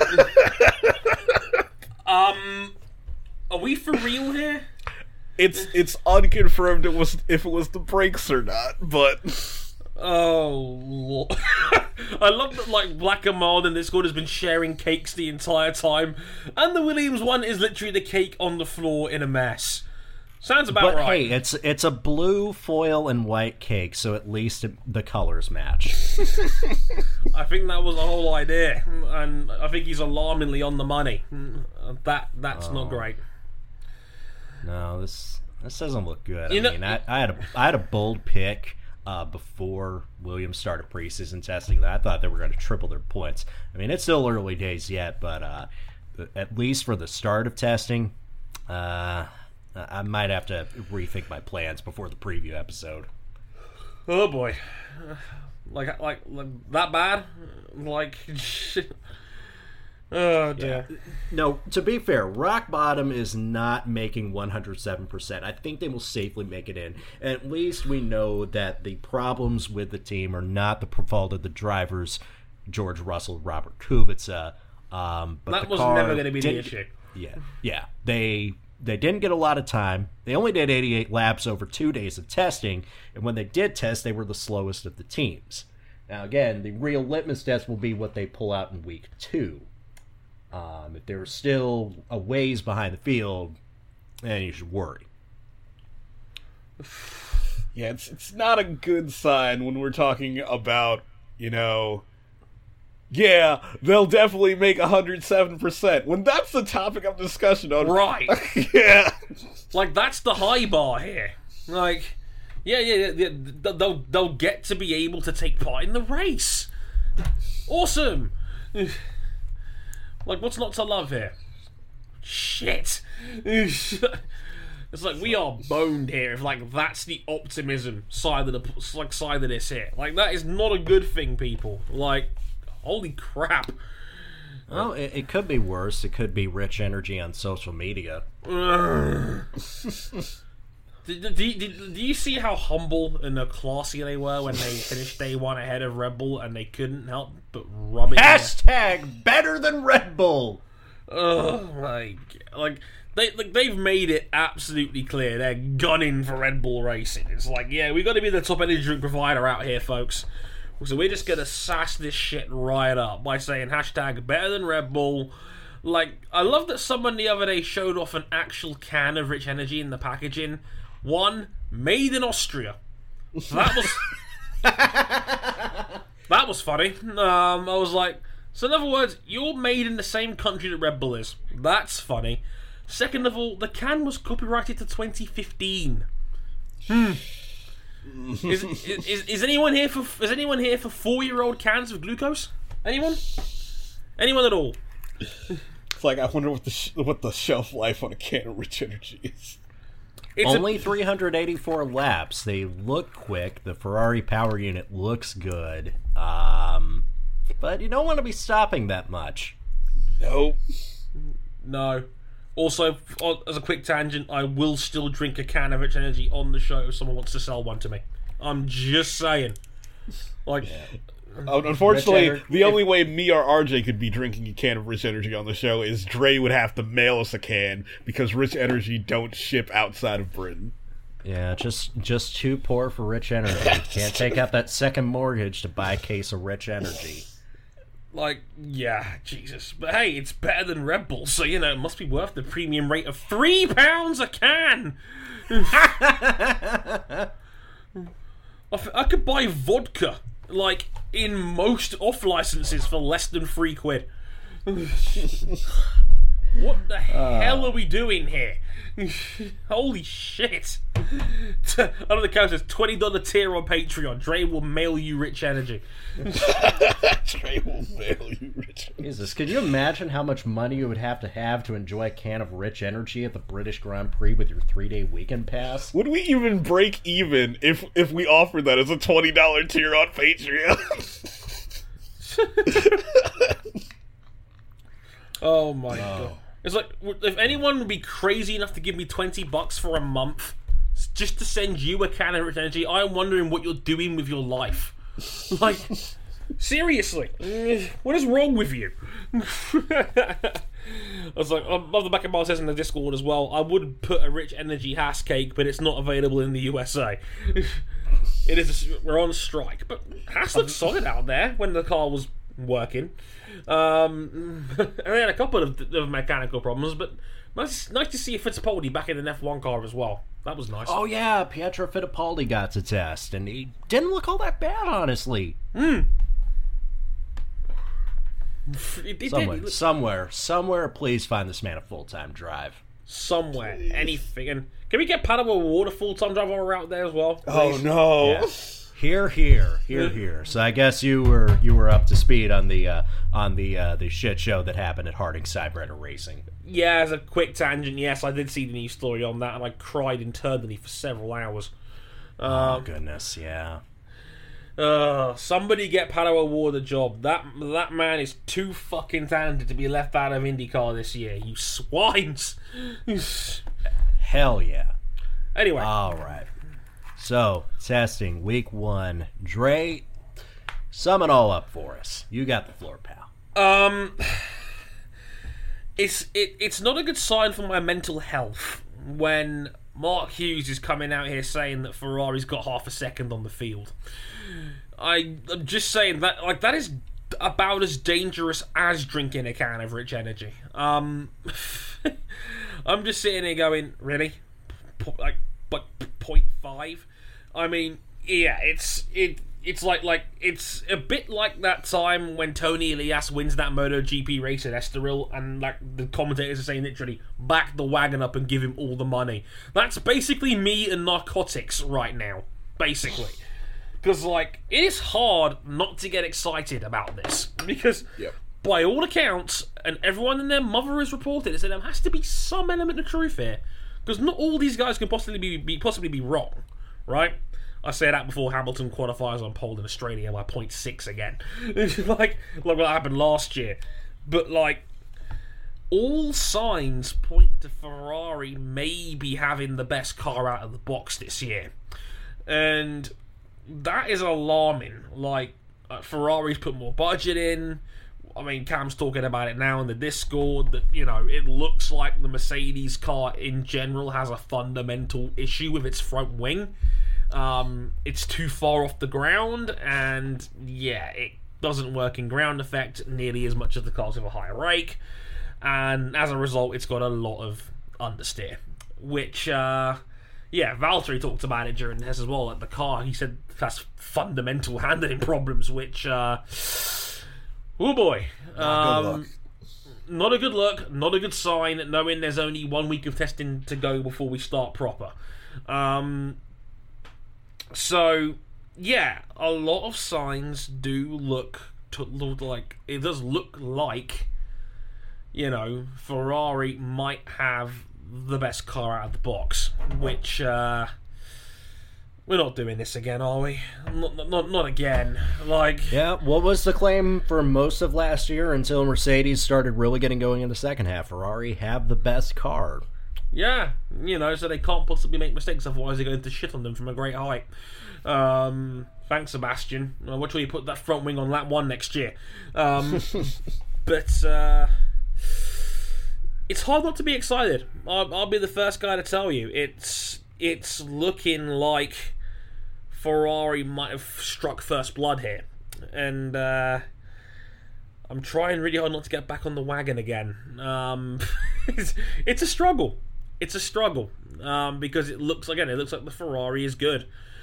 um, are we for real here? It's it's unconfirmed it was if it was the brakes or not, but Oh, Lord. I love that, like, Black and Mild in Discord has been sharing cakes the entire time, and the Williams one is literally the cake on the floor in a mess. Sounds about But right. hey, it's it's a blue foil and white cake, so at least it, the colors match. I think that was the whole idea, and I think he's alarmingly on the money. That that's Oh. not great. No, this this doesn't look good. You I know- mean, I, I had a I had a bold pick uh, before Williams started preseason testing that I thought they were going to triple their points. I mean, it's still early days yet, but uh, at least for the start of testing, uh, I might have to rethink my plans before the preview episode. Oh boy, like like, like that bad? Like, shit. Oh dear. No, to be fair, rock bottom is not making one hundred seven percent. I think they will safely make it in. At least we know that the problems with the team are not the fault of the drivers, George Russell, Robert Kubica. Um, but That the was car never going to be the did- issue. Yeah, yeah. They they didn't get a lot of time. They only did eighty-eight laps over two days of testing, and when they did test, they were the slowest of the teams. Now, again, the real litmus test will be what they pull out in week two. Um, if they're still a ways behind the field, and you should worry. Yeah, it's it's not a good sign when we're talking about, you know, yeah, they'll definitely make one hundred seven percent. When that's the topic of discussion on... Right. Yeah. Like, that's the high bar here. Like, yeah, yeah, yeah, yeah, they'll, they'll get to be able to take part in the race. Awesome. Like, what's not to love here? Shit. It's like, we are boned here if, like, that's the optimism side of the, like, side of this here. Like, that is not a good thing, people. Like, holy crap. Well, it, it could be worse. It could be rich energy on social media. do, do, do, do you see how humble and uh, classy they were when they finished day one ahead of Red Bull and they couldn't help but rub it Hashtag in better than Red Bull. Oh my god. Like, they, like, they've made it absolutely clear they're gunning for Red Bull Racing. It's like, yeah, we've got to be the top energy drink provider out here, folks. So we're just going to sass this shit right up by saying hashtag better than Red Bull. Like, I love that someone the other day showed off an actual can of Rich Energy in the packaging. One, made in Austria. That was... that was funny. Um, I was like... So in other words, you're made in the same country that Red Bull is. That's funny. Second of all, the can was copyrighted to twenty fifteen. Hmm. Is, is, is, is anyone here for is anyone here for four-year-old cans of glucose? Anyone? Anyone at all? It's like, I wonder what the sh- what the shelf life on a can of Rich Energy is. It's Only a- three hundred eighty-four laps. They look quick. The Ferrari power unit looks good. Um, but you don't want to be stopping that much. Nope. No. Also, as a quick tangent, I will still drink a can of Rich Energy on the show if someone wants to sell one to me. I'm just saying. Like, Uh, unfortunately, Rich Ener- the only way me or R J could be drinking a can of Rich Energy on the show is Dre would have to mail us a can because Rich Energy don't ship outside of Britain. Yeah, just just too poor for Rich Energy. Can't take out that second mortgage to buy a case of Rich Energy. like, yeah, Jesus. But hey, it's better than Red Bull, so, you know, it must be worth the premium rate of three pounds a can. I, f- I could buy vodka, like, in most off licenses for less than three quid. What the uh. hell are we doing here? Holy shit. Under the couch says twenty dollars tier on Patreon. Dre will mail you Rich Energy. Dre will mail you Rich Energy. Jesus, can you imagine how much money you would have to have to enjoy a can of Rich Energy at the British Grand Prix with your three-day weekend pass? Would we even break even if if we offered that as a twenty dollars tier on Patreon? Oh my oh. god. It's like, if anyone would be crazy enough to give me twenty bucks for a month just to send you a can of Rich Energy, I'm wondering what you're doing with your life. Like, seriously, what is wrong with you? I was like, above the back of my says in the Discord as well, I would put a Rich Energy Hass cake, but it's not available in the U S A. It is a, we're on strike, but Hass looked solid out there when the car was working. Um, I had a couple of, of mechanical problems, but nice, nice to see Fittipaldi back in an F one car as well. That was nice. Oh yeah, Pietro Fittipaldi got to test, and he didn't look all that bad, honestly. Hmm. Somewhere, somewhere, somewhere, please find this man a full-time drive. Somewhere, please. Anything. And can we get Padua Award a full-time drive while we're out there as well? Please? Oh no. Yeah. Here, here, here, here. So I guess you were you were up to speed on the uh, on the uh, the shit show that happened at Harding Cyberetta Racing. Yeah, as a quick tangent, yes, I did see the news story on that, and I cried internally for several hours. Uh, oh goodness, yeah. Uh, somebody get Padua Award a job. That that man is too fucking talented to be left out of IndyCar this year. You swines. Hell yeah. Anyway. All right. So, testing, week one. Dre, sum it all up for us. You got the floor, pal. Um, it's it, it's not a good sign for my mental health when Mark Hughes is coming out here saying that Ferrari's got half a second on the field. I, I'm just saying that, like, that is about as dangerous as drinking a can of Rich Energy. Um, I'm just sitting here going, really? P- like, but point five? I mean, yeah, it's it. It's like like it's a bit like that time when Tony Elias wins that MotoGP race at Estoril, and like the commentators are saying literally, back the wagon up and give him all the money. That's basically me and narcotics right now, basically. Because like it is hard not to get excited about this because. Yep. By all accounts, and everyone and their mother has reported, is that there has to be some element of truth here, because not all these guys can possibly be, be possibly be wrong, right? I say that before Hamilton qualifies on pole in Australia by point six again, like like what happened last year. But like, all signs point to Ferrari maybe having the best car out of the box this year, and that is alarming. Like, uh, Ferrari's put more budget in. I mean, Cam's talking about it now in the Discord that, you know, it looks like the Mercedes car in general has a fundamental issue with its front wing. Um, it's too far off the ground, and yeah, it doesn't work in ground effect nearly as much as the cars with a higher rake, and as a result, it's got a lot of understeer, which, uh, yeah, Valtteri talked about it during this as well. Like the car, he said, has fundamental handling problems, which, uh... oh boy. Not, um, not a good look, not a good sign, knowing there's only one week of testing to go before we start proper. Um, so, yeah, a lot of signs do look, to, look like, it does look like, you know, Ferrari might have the best car out of the box, which, uh... we're not doing this again, are we? Not, not, not again. Like, yeah, what was the claim for most of last year until Mercedes started really getting going in the second half? Ferrari have the best car. Yeah, you know, so they can't possibly make mistakes, otherwise they're going to shit on them from a great height. Um, thanks, Sebastian. Well, watch where you put that front wing on lap one next year. Um, but uh, it's hard not to be excited. I'll, I'll be the first guy to tell you. It's it's looking like Ferrari might have struck first blood here, and uh, I'm trying really hard not to get back on the wagon again. Um, it's, it's a struggle. It's a struggle um, because it looks again. It looks like the Ferrari is good,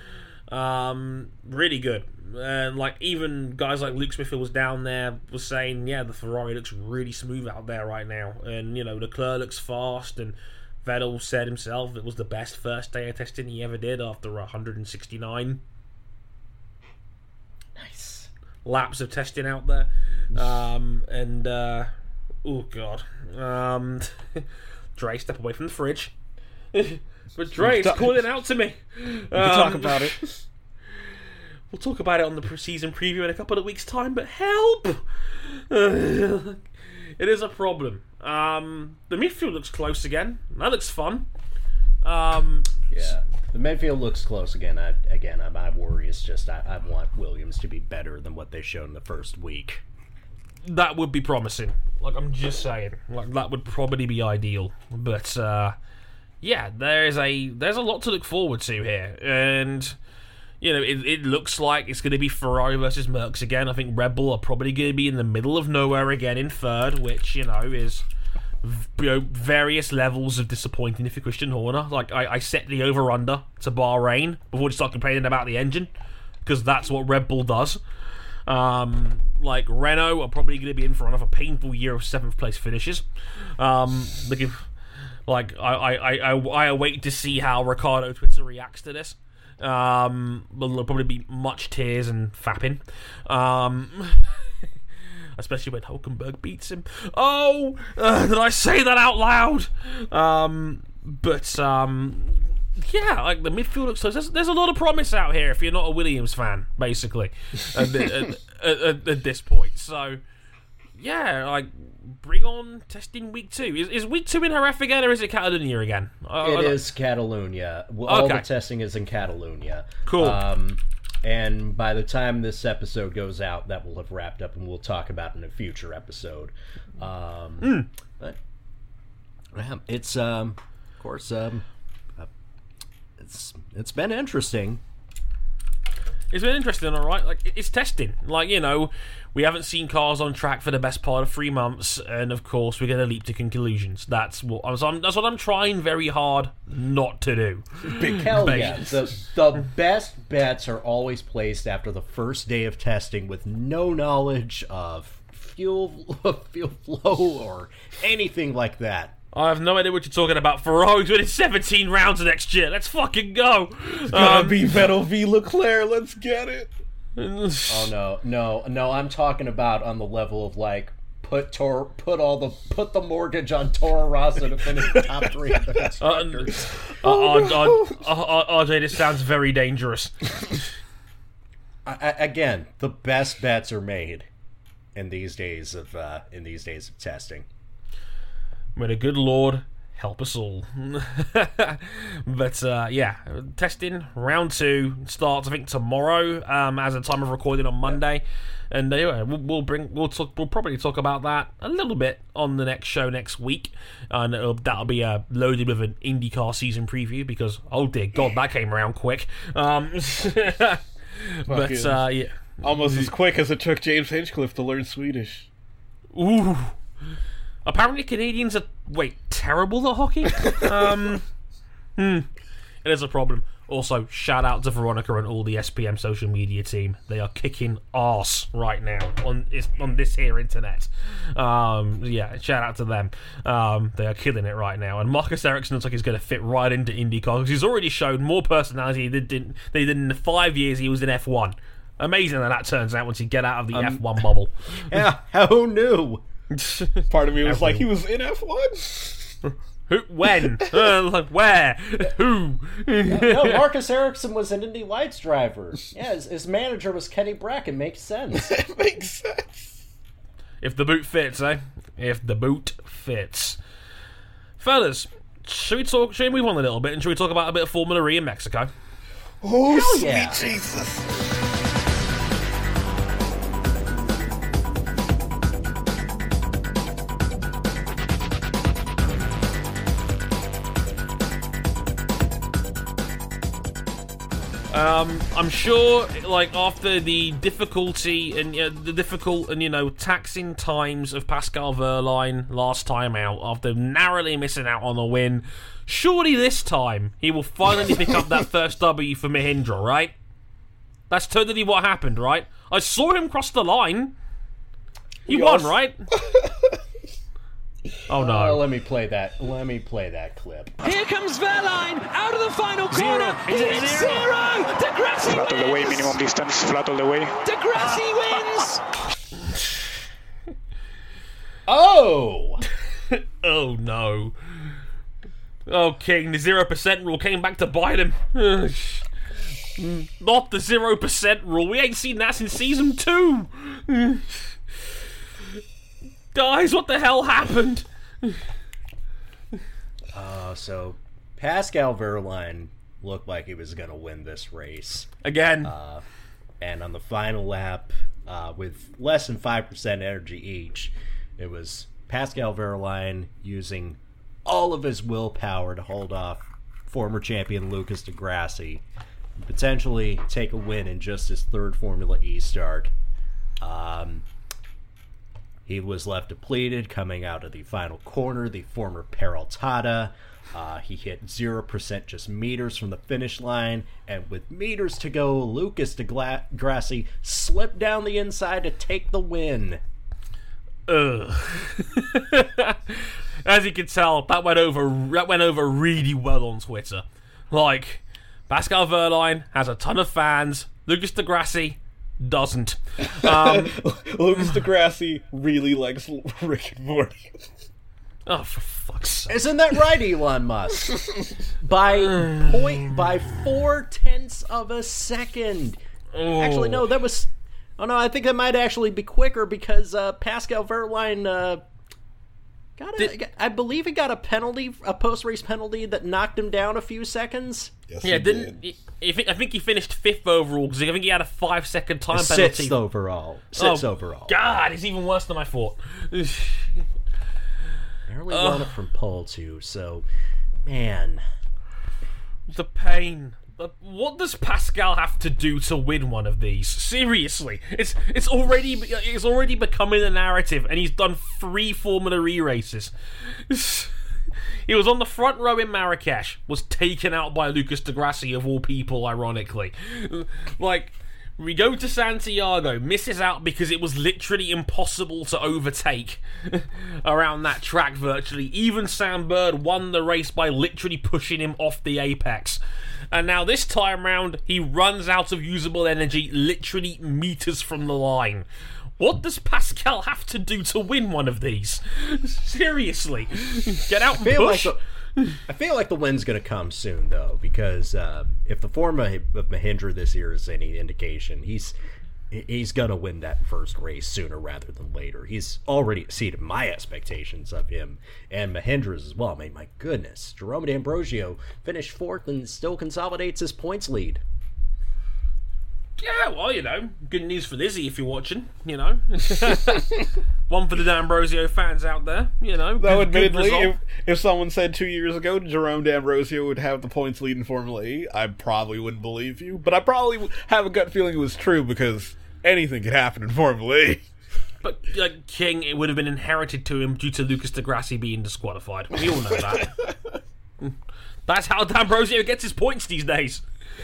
um, really good, and like even guys like Luke Smithfield was down there was saying, yeah, the Ferrari looks really smooth out there right now, and you know Leclerc looks fast, and Vettel said himself it was the best first day of testing he ever did after one hundred sixty-nine Nice laps of testing out there. Um, and, uh, oh god. Um, Dre, step away from the fridge. But Dre, it's calling out to me. We can um, talk about it. We'll talk about it on the pre-season preview in a couple of weeks' time, but help! It is a problem. Um, the midfield looks close again. That looks fun. Um, yeah, the midfield looks close again. I, again, I, my worry is just I, I want Williams to be better than what they showed in the first week. That would be promising. Like, I'm just saying. Like, that would probably be ideal. But, uh, yeah, there is a there's a lot to look forward to here. And, you know, it, it looks like it's going to be Ferrari versus Mercs again. I think Red Bull are probably going to be in the middle of nowhere again in third, which, you know, is, you know, various levels of disappointing for Christian Horner. Like, I, I set the over-under to Bahrain before we start complaining about the engine, because that's what Red Bull does. Um, like, Renault are probably going to be in for another painful year of seventh place finishes. Um, looking, like, I, I, I, I await to see how Ricciardo Twitter reacts to this. Um, but there'll probably be much tears and fapping. Um, especially when Hulkenberg beats him. Oh, uh, did I say that out loud? Um, but, um... yeah, like the midfield looks close. There's, there's a lot of promise out here if you're not a Williams fan, basically, at, at, at, at, at this point. So, yeah, like, bring on testing week two. Is, is week two in Jerez again, or is it Catalonia again? Uh, it is Catalonia. All okay. the testing is in Catalonia. Cool. Um, and by the time this episode goes out, that will have wrapped up, and we'll talk about it in a future episode. Um, mm. But, yeah, it's, um, of course... Um, It's it's been interesting. It's been interesting, all right. Like it's testing. Like you know, we haven't seen cars on track for the best part of three months, and of course, we're going to leap to conclusions. That's what I'm. That's what I'm trying very hard not to do. Big hell yeah! The the best bets are always placed after the first day of testing, with no knowledge of fuel fuel flow or anything like that. I have no idea what you're talking about. Ferrari's winning seventeen rounds next year. Let's fucking go. It's gonna um, be Vettel v Leclerc. Let's get it. Oh no, no, no! I'm talking about on the level of like put Tor, put all the put the mortgage on Toro Rosso to finish top three of the constructors. Uh, uh, oh, no. uh, uh, uh, R J, this sounds very dangerous. I, again, the best bets are made in these days of uh, in these days of testing. May the good Lord help us all. But, uh, yeah, testing, round two, starts, I think, tomorrow, um, as a time of recording on Monday. Yeah. And, anyway, we'll, we'll bring, we'll talk, we'll probably talk about that a little bit on the next show next week. And it'll, that'll be uh, loaded with an IndyCar season preview, because, oh dear God, that came around quick. Um, but, uh, yeah. Almost as quick as it took James Hinchcliffe to learn Swedish. Ooh. Apparently Canadians are, wait, terrible at hockey? um, hmm. It is a problem. Also, shout out to Veronica and all the S P M social media team. They are kicking arse right now on on this here internet. Um, yeah, shout out to them. Um, they are killing it right now. And Marcus Ericsson looks like he's going to fit right into IndyCar, because he's already shown more personality than, than he did in the five years he was in F one. Amazing that that turns out once you get out of the um, F one bubble. Yeah, who knew? Part of me was Everyone. like, he was in F one? Who? When? uh, like, where? Who? no, no, Marcus Ericsson was an Indy Lights driver. Yeah, his, his manager was Kenny Bracken. Makes sense. It makes sense. If the boot fits, eh? If the boot fits. Fellas, should we talk, should we move on a little bit, and should we talk about a bit of Formula E in Mexico? Oh, Hell sweet yeah. Jesus. Um, I'm sure, like, after the difficulty and uh, the difficult and, you know, taxing times of Pascal Wehrlein last time out, after narrowly missing out on a win, surely this time he will finally pick up that first W for Mahindra, right? That's totally what happened, right? I saw him cross the line. He won, right? Oh no! Uh, let me play that. Let me play that clip. Here comes Wehrlein out of the final corner. Zero. It's zero. zero. De Grassi Flat all the way, minimum distance. Flat all the way. De Grassi wins. Oh! Oh no! Oh King, the zero percent rule came back to bite him. Not the zero percent rule. We ain't seen that since season two. Guys, what the hell happened? Uh, so, Pascal Wehrlein looked like he was going to win this race. Again. Uh, and on the final lap, uh, with less than five percent energy each, it was Pascal Wehrlein using all of his willpower to hold off former champion Lucas di Grassi, and potentially take a win in just his third Formula E start. Um... He was left depleted coming out of the final corner, the former Peraltada. Uh, he hit zero percent just meters from the finish line, and with meters to go, Lucas di Grassi slipped down the inside to take the win. Ugh. As you can tell, that went over that went over really well on Twitter. Like, Pascal Wehrlein has a ton of fans. Lucas di Grassi doesn't. Um, Lucas di Grassi really likes Rick and Morty. Oh, for fuck's sake! Isn't that right, Elon Musk? by point, by four tenths of a second. Oh. Actually, no, that was. Oh no, I think that might actually be quicker because uh, Pascal Wehrlein uh, got a, Did, I believe he got a penalty, a post-race penalty that knocked him down a few seconds. Yes, yeah, he didn't. did. He, he, I think he finished fifth overall because I think he had a five-second time Sixth penalty. Sixth overall. Sixth oh, overall. God, it's even worse than I thought. Barely won it from pole too. So, man, the pain, what does Pascal have to do to win one of these? Seriously, it's it's already it's already becoming a narrative, and he's done three Formula E races. He was on the front row in Marrakesh, was taken out by Lucas Di Grassi of all people, ironically. Like, we go to Santiago, misses out because it was literally impossible to overtake around that track virtually. Even Sam Bird won the race by literally pushing him off the apex. And now this time round, he runs out of usable energy literally meters from the line. What does Pascal have to do to win one of these? Seriously. Get out and I feel push. Like the, I feel like the win's going to come soon, though, because uh, if the form of Mahindra this year is any indication, he's he's going to win that first race sooner rather than later. He's already exceeded my expectations of him, and Mahindra's as well. I mean, my goodness. Jerome D'Ambrosio finished fourth and still consolidates his points lead. Yeah, well, you know, good news for Lizzie if you're watching, you know. One for the D'Ambrosio fans out there, you know. Though, good, good admittedly, result. if, if someone said two years ago Jerome D'Ambrosio would have the points lead in Formula E, I probably wouldn't believe you. But I probably would have a gut feeling it was true, because anything could happen in Formula E. But, like, King, it would have been inherited to him due to Lucas Di Grassi being disqualified. We all know that. That's how D'Ambrosio gets his points these days.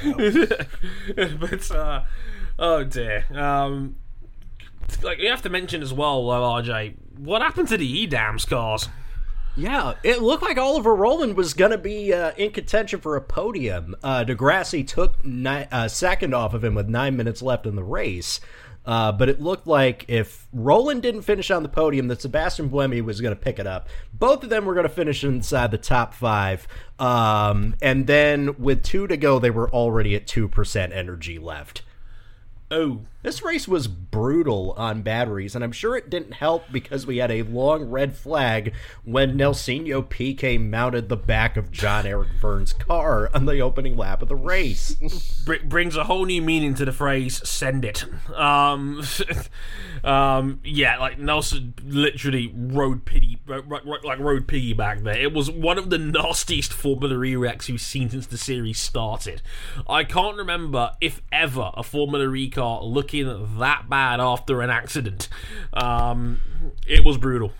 But uh, oh dear. Um, like you have to mention as well, uh, R J, what happened to the E DAMS cars? Yeah, it looked like Oliver Rowland was going to be uh, in contention for a podium. Uh, Di Grassi took ni- uh, second off of him with nine minutes left in the race. Uh, but it looked like if Rowland didn't finish on the podium, that Sebastian Buemi was going to pick it up. Both of them were going to finish inside the top five. Um, and then with two to go, they were already at two percent energy left. Oh. This race was brutal on batteries, and I'm sure it didn't help because we had a long red flag when Nelsinho Piquet mounted the back of John-Eric Verne's car on the opening lap of the race. Br- brings a whole new meaning to the phrase, send it. Um, um, yeah, like Nelson literally rode pity, ro- ro- like rode piggy back there. It was one of the nastiest Formula E wrecks we've seen since the series started. I can't remember, if ever, a Formula E car looking that bad after an accident. Um, it was brutal.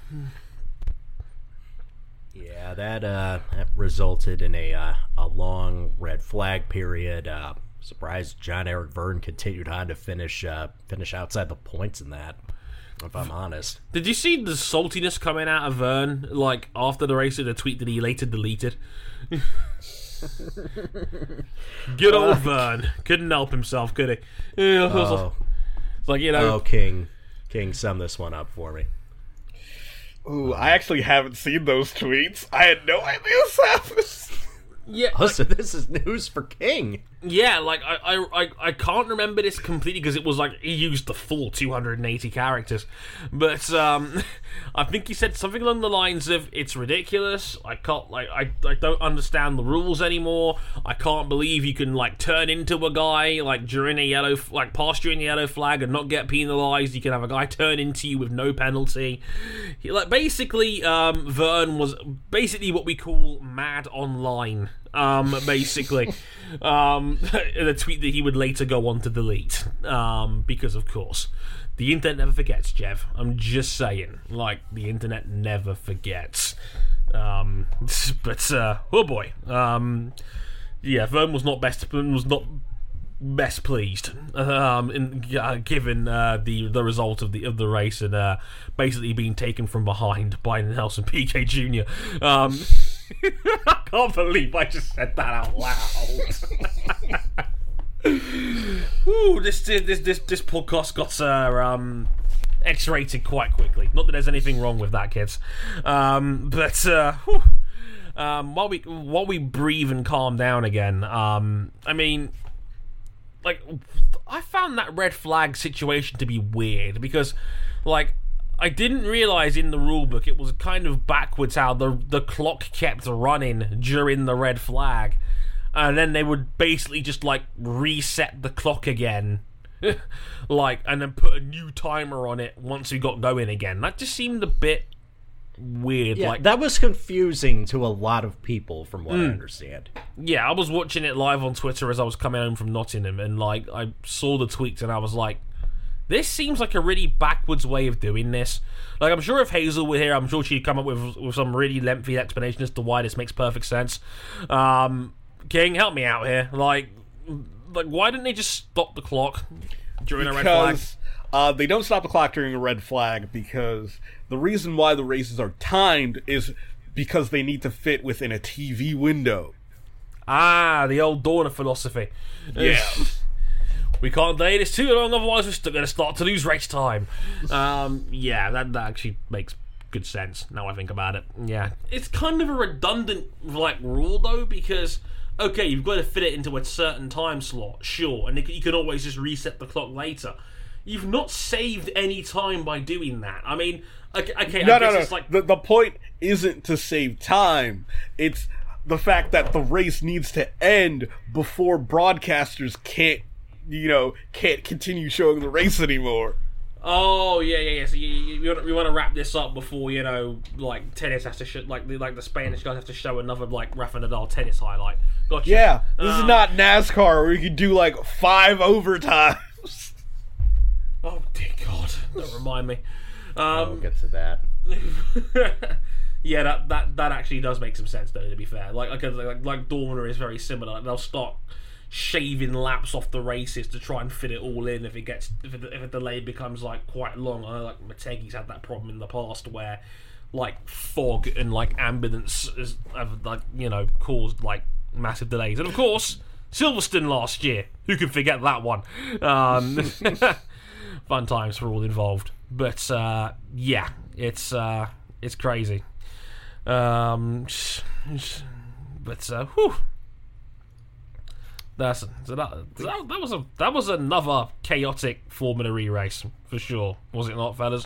Yeah, that uh, that resulted in a uh, a long red flag period. Uh, surprised John-Eric Verne continued on to finish uh, finish outside the points in that, if I'm honest. Did you see the saltiness coming out of Verne, like, after the race in a tweet that he later deleted? Good old Verne. Couldn't help himself, could he? Oh. Like, you know. Oh, King. King, sum this one up for me. Ooh, I actually haven't seen those tweets. I had no idea this happened. Yeah. Oh, so this is news for King. Yeah, like, I I, I, I can't remember this completely because it was like, he used the full two hundred eighty characters. But, um, I think he said something along the lines of, it's ridiculous, I can't, like, I, I don't understand the rules anymore, I can't believe you can, like, turn into a guy, like, during a yellow, like, pass during the yellow flag and not get penalised, you can have a guy turn into you with no penalty. He, like, basically, um, Verne was basically what we call mad online. Um, basically, um, in a tweet that he would later go on to delete, um, because of course, the internet never forgets, Jev. I'm just saying, like, the internet never forgets. Um, but, uh, oh boy, um, yeah, Verne was not best, was not best pleased, um, in, uh, given, uh, the, the result of the, of the race and, uh, basically being taken from behind by Nelson Piquet Junior Um, I can't believe I just said that out loud. Ooh, this this this this podcast got uh, um X-rated quite quickly. Not that there's anything wrong with that, kids. Um, but uh, whew, um, while we while we breathe and calm down again, um, I mean, like, I found that red flag situation to be weird because, like, I didn't realise in the rulebook it was kind of backwards how the the clock kept running during the red flag, and then they would basically just, like, reset the clock again, like, and then put a new timer on it once we got going again. That just seemed a bit weird. Yeah, like that was confusing to a lot of people, from what mm. I understand. Yeah, I was watching it live on Twitter as I was coming home from Nottingham, and like I saw the tweets, and I was like, this seems like a really backwards way of doing this. Like, I'm sure if Hazel were here, I'm sure she'd come up with with some really lengthy explanation as to why this makes perfect sense. Um, King, help me out here. Like, like why didn't they just stop the clock during because, a red flag? Uh, they don't stop the clock during a red flag because the reason why the races are timed is because they need to fit within a T V window. Ah, the old Dorner philosophy. Yeah. We can't delay this too long, otherwise we're still going to start to lose race time. Um, yeah, that, that actually makes good sense, now I think about it. Yeah. It's kind of a redundant, like, rule, though, because, okay, you've got to fit it into a certain time slot, sure, and you can always just reset the clock later. You've not saved any time by doing that. I mean, okay, okay no, I guess no, no. it's like... The, the point isn't to save time. It's the fact that the race needs to end before broadcasters can't, you know, can't continue showing the race anymore. Oh, yeah, yeah, yeah. So you, you, you, want, you want to wrap this up before, you know, like, tennis has to show, like, the, like the Spanish guys have to show another, like, Rafa Nadal tennis highlight. Gotcha. Yeah, this um, is not NASCAR where you can do, like, five overtimes. Oh, dear God. Don't remind me. Um, we'll get to that. Yeah, that, that that actually does make some sense, though, to be fair. Like, like, like, like Dorner is very similar. Like, they'll start shaving laps off the races to try and fit it all in if it gets if, it, if a delay becomes like quite long. I know like Mategi's had that problem in the past where like fog and like ambulance is, have like you know caused like massive delays. And of course Silverstone last year, who can forget that one? Um, fun times for all involved. But uh, yeah, it's uh, it's crazy. Um, but uh, whew. That's so that, that that was a that was another chaotic Formula E race for sure, was it not, fellas?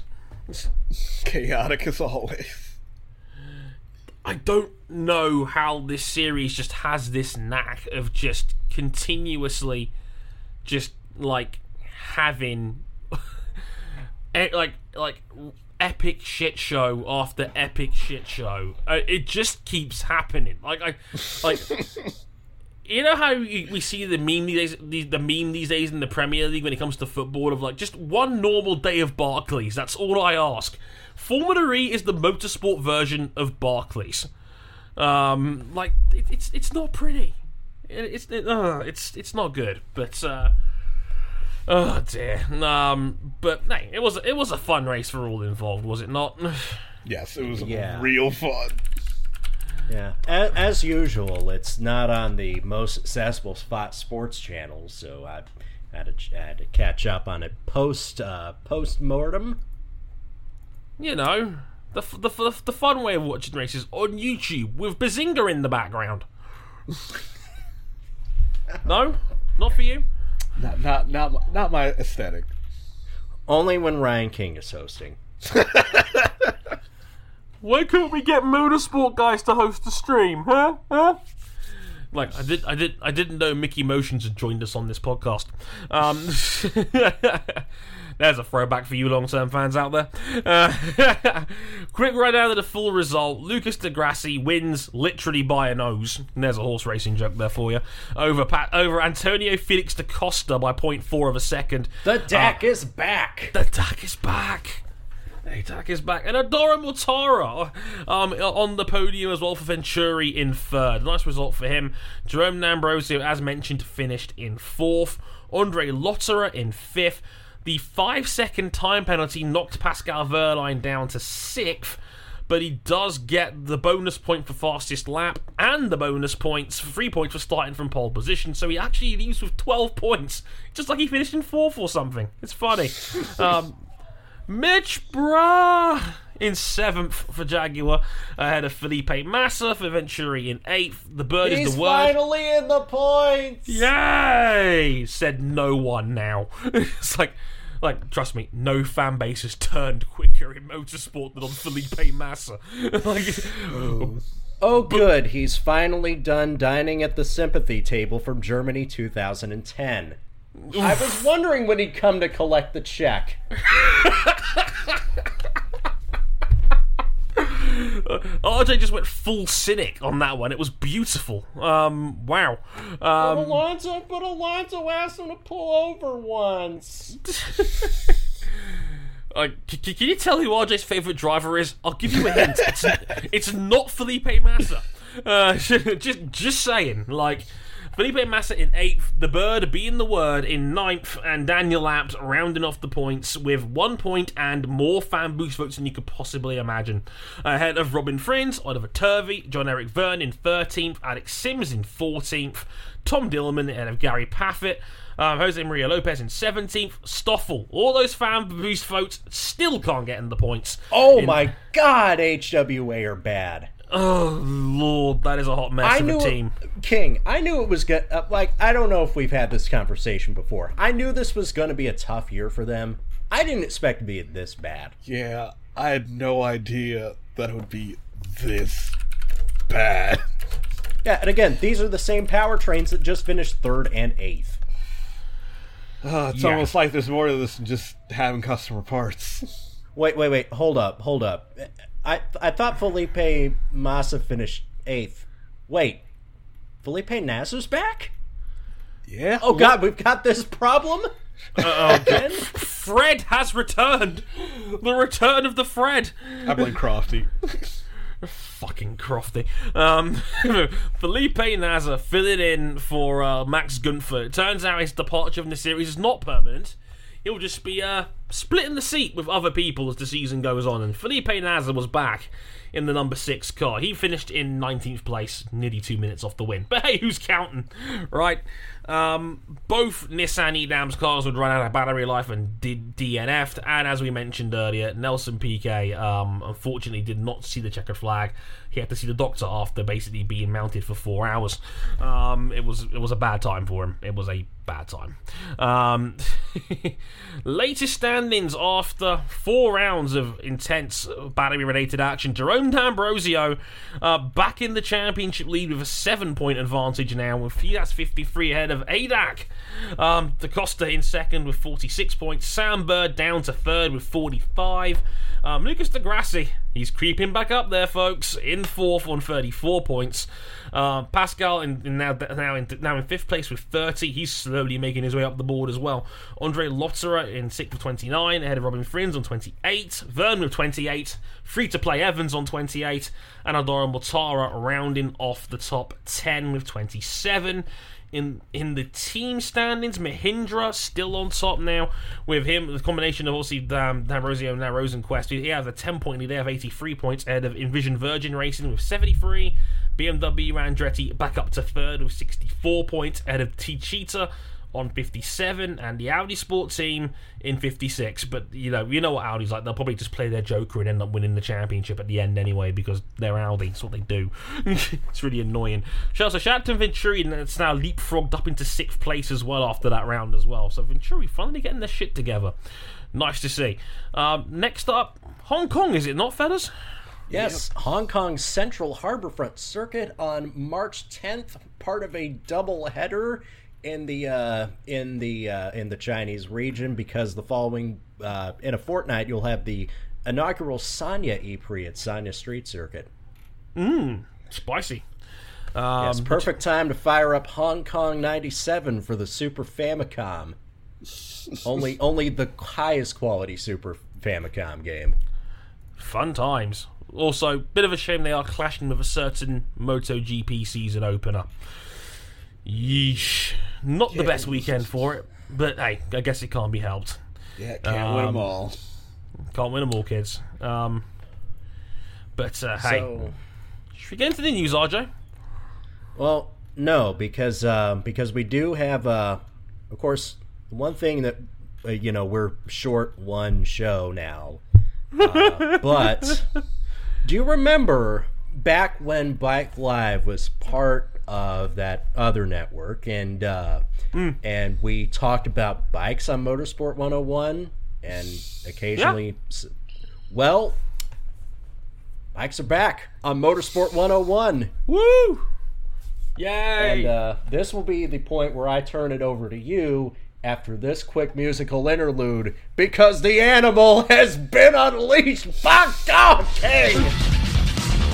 Chaotic as always. I don't know how this series just has this knack of just continuously, just like having, like like epic shit show after epic shit show. Uh, it just keeps happening. Like I like. You know how we see the meme these days, the meme these days in the Premier League when it comes to football of like just one normal day of Barclays. That's all I ask. Formula E is the motorsport version of Barclays. Um, like it, it's it's not pretty. It, it's it, uh, it's it's not good. But uh, oh dear. Um, but hey, it was it was a fun race for all involved, was it not? Yes, it was yeah. real fun. Yeah, as, as usual, it's not on the most successful Fox Sports channel, so I had to, I had to catch up on it post uh, post mortem. You know, the, the the the fun way of watching races on YouTube with Bazinga in the background. No, not for you. Not not not not my aesthetic. Only when Ryan King is hosting. Why couldn't we get motorsport guys to host the stream, huh? Huh? Like I did, I did, I didn't know Mickey Motions had joined us on this podcast. Um, there's a throwback for you long-term fans out there. Uh, quick rundown of the full result: Lucas Di Grassi wins literally by a nose. And there's a horse racing joke there for you. Over Pat, over Antonio Felix da Costa by point four of a second. The D A C uh, is back. The D A C is back. Attack is back, and Adora Mortara um, on the podium as well for Venturi in third. Nice result for him. Jerome D'Ambrosio, as mentioned, finished in fourth. Andre Lotterer in fifth. The five-second time penalty knocked Pascal Wehrlein down to sixth, but he does get the bonus point for fastest lap and the bonus points, three points for starting from pole position, so he actually leaves with twelve points, just like he finished in fourth or something. It's funny. Um... Mitch Brah in seventh for Jaguar, ahead of Felipe Massa for Venturi in eighth. The bird He's is the word. finally in the points. Yay! Said no one now. It's like, like trust me, no fan base has turned quicker in motorsport than on Felipe Massa. Like, oh. oh, good. He's finally done dining at the sympathy table from Germany two thousand ten. I was wondering when he'd come to collect the check. uh, R J just went full cynic on that one. It was beautiful. Um, wow. Um, but Alonso, but Alonso asked him to pull over once. Uh, can, can you tell who R J's favourite driver is? I'll give you a hint. It's, it's not Felipe Massa. Uh, just, just saying. Like, Felipe Massa in eighth, the Bird being the word in ninth, and Daniel Abt rounding off the points with one point and more fan boost votes than you could possibly imagine. Ahead of Robin Frins, Oliver Turvey, John Eric Verne in thirteenth, Alex Sims in fourteenth, Tom Dillman ahead of Gary Paffett. Um, Jose Maria Lopez in seventeenth, Stoffel. All those fan boost votes still can't get in the points. Oh in- my God, H W A are bad. Oh Lord, that is a hot mess I of knew a team. It, King, I knew it was good. Uh, like, I don't know if we've had this conversation before. I knew this was going to be a tough year for them. I didn't expect to be this bad. Yeah, I had no idea that it would be this bad. Yeah, and again, these are the same powertrains that just finished third and eighth. Uh, it's Yeah. almost like there's more to this than just having customer parts. Wait, wait, wait. Hold up, hold up. I I thought Felipe Massa finished eighth. Wait, Felipe Nasser's back? Yeah. Oh God, we've got this problem Uh, again. Fred has returned. The return of the Fred. I blame Crofty. Fucking Crofty. Um, Felipe Nasser filling in for uh, Max Gunther. It turns out his departure from the series is not permanent. He'll just be uh, splitting the seat with other people as the season goes on. And Felipe Nasser was back in the number six car. He finished in nineteenth place, nearly two minutes off the win. But hey, who's counting, right? Um, both Nissan Edam's cars would run out of battery life and did D N F'd. And as we mentioned earlier, Nelson Piquet um, unfortunately did not see the checkered flag. He had to see the doctor after basically being mounted for four hours. Um, it was it was a bad time for him. It was a bad time. Um, latest standings after four rounds of intense battery-related action. Jerome D'Ambrosio uh, back in the championship lead with a seven-point advantage now, with Fiat fifty-three ahead of A D A C. Um, Da Costa in second with forty-six points. Sam Bird down to third with forty-five. Um, Lucas Di Grassi, he's creeping back up there, folks, in fourth on thirty-four points. Uh, Pascal in, in now now in now in fifth place with thirty. He's slowly making his way up the board as well. Andre Lotterer in sixth with twenty-nine, ahead of Robin Frins on twenty-eight. Verne with twenty-eight. Free-to-play Evans on twenty-eight. And Adora Mortara rounding off the top ten with twenty-seven. In in the team standings, Mahindra still on top now with him. The combination of obviously um, D'Ambrosio and now Rosenquist. He has a ten-point lead. They have eighty-three points ahead of Envision Virgin Racing with seventy-three. B M W Andretti back up to third with sixty-four points ahead of Techeetah on fifty-seven, and the Audi Sport Team in fifty-six. But you know, you know what Audi's like. They'll probably just play their joker and end up winning the championship at the end anyway because they're Audi. That's what they do. It's really annoying. So Shelton Venturi it's now leapfrogged up into sixth place as well after that round as well. So Venturi finally getting their shit together. Nice to see. Um, next up, Hong Kong, is it not, fellas? Yes, yep. Hong Kong's Central Harbourfront Circuit on March tenth, part of a double header in the uh, in the uh, in the Chinese region, because the following uh, in a fortnight you'll have the inaugural Sanya E-Prix at Sanya Street Circuit. Mmm, spicy. Um, yes, perfect time to fire up Hong Kong ninety-seven for the Super Famicom. only only the highest quality Super Famicom game. Fun times. Also, bit of a shame they are clashing with a certain MotoGP season opener. Yeesh. Not the best weekend for it, but hey, I guess it can't be helped. Yeah, can't um, win them all. Can't win them all, kids. Um, but uh, hey, So, should we get into the news, R J? well, no, because uh, because we do have, uh, of course, one thing that uh, you know we're short one show now, uh, but do you remember back when Bike Live was part of that other network, and uh, mm. and we talked about bikes on Motorsport one oh one, and occasionally, yeah. well, bikes are back on Motorsport one oh one. Woo! Yay! And uh, this will be the point where I turn it over to you after this quick musical interlude, because the animal has been unleashed. Fuck off, King!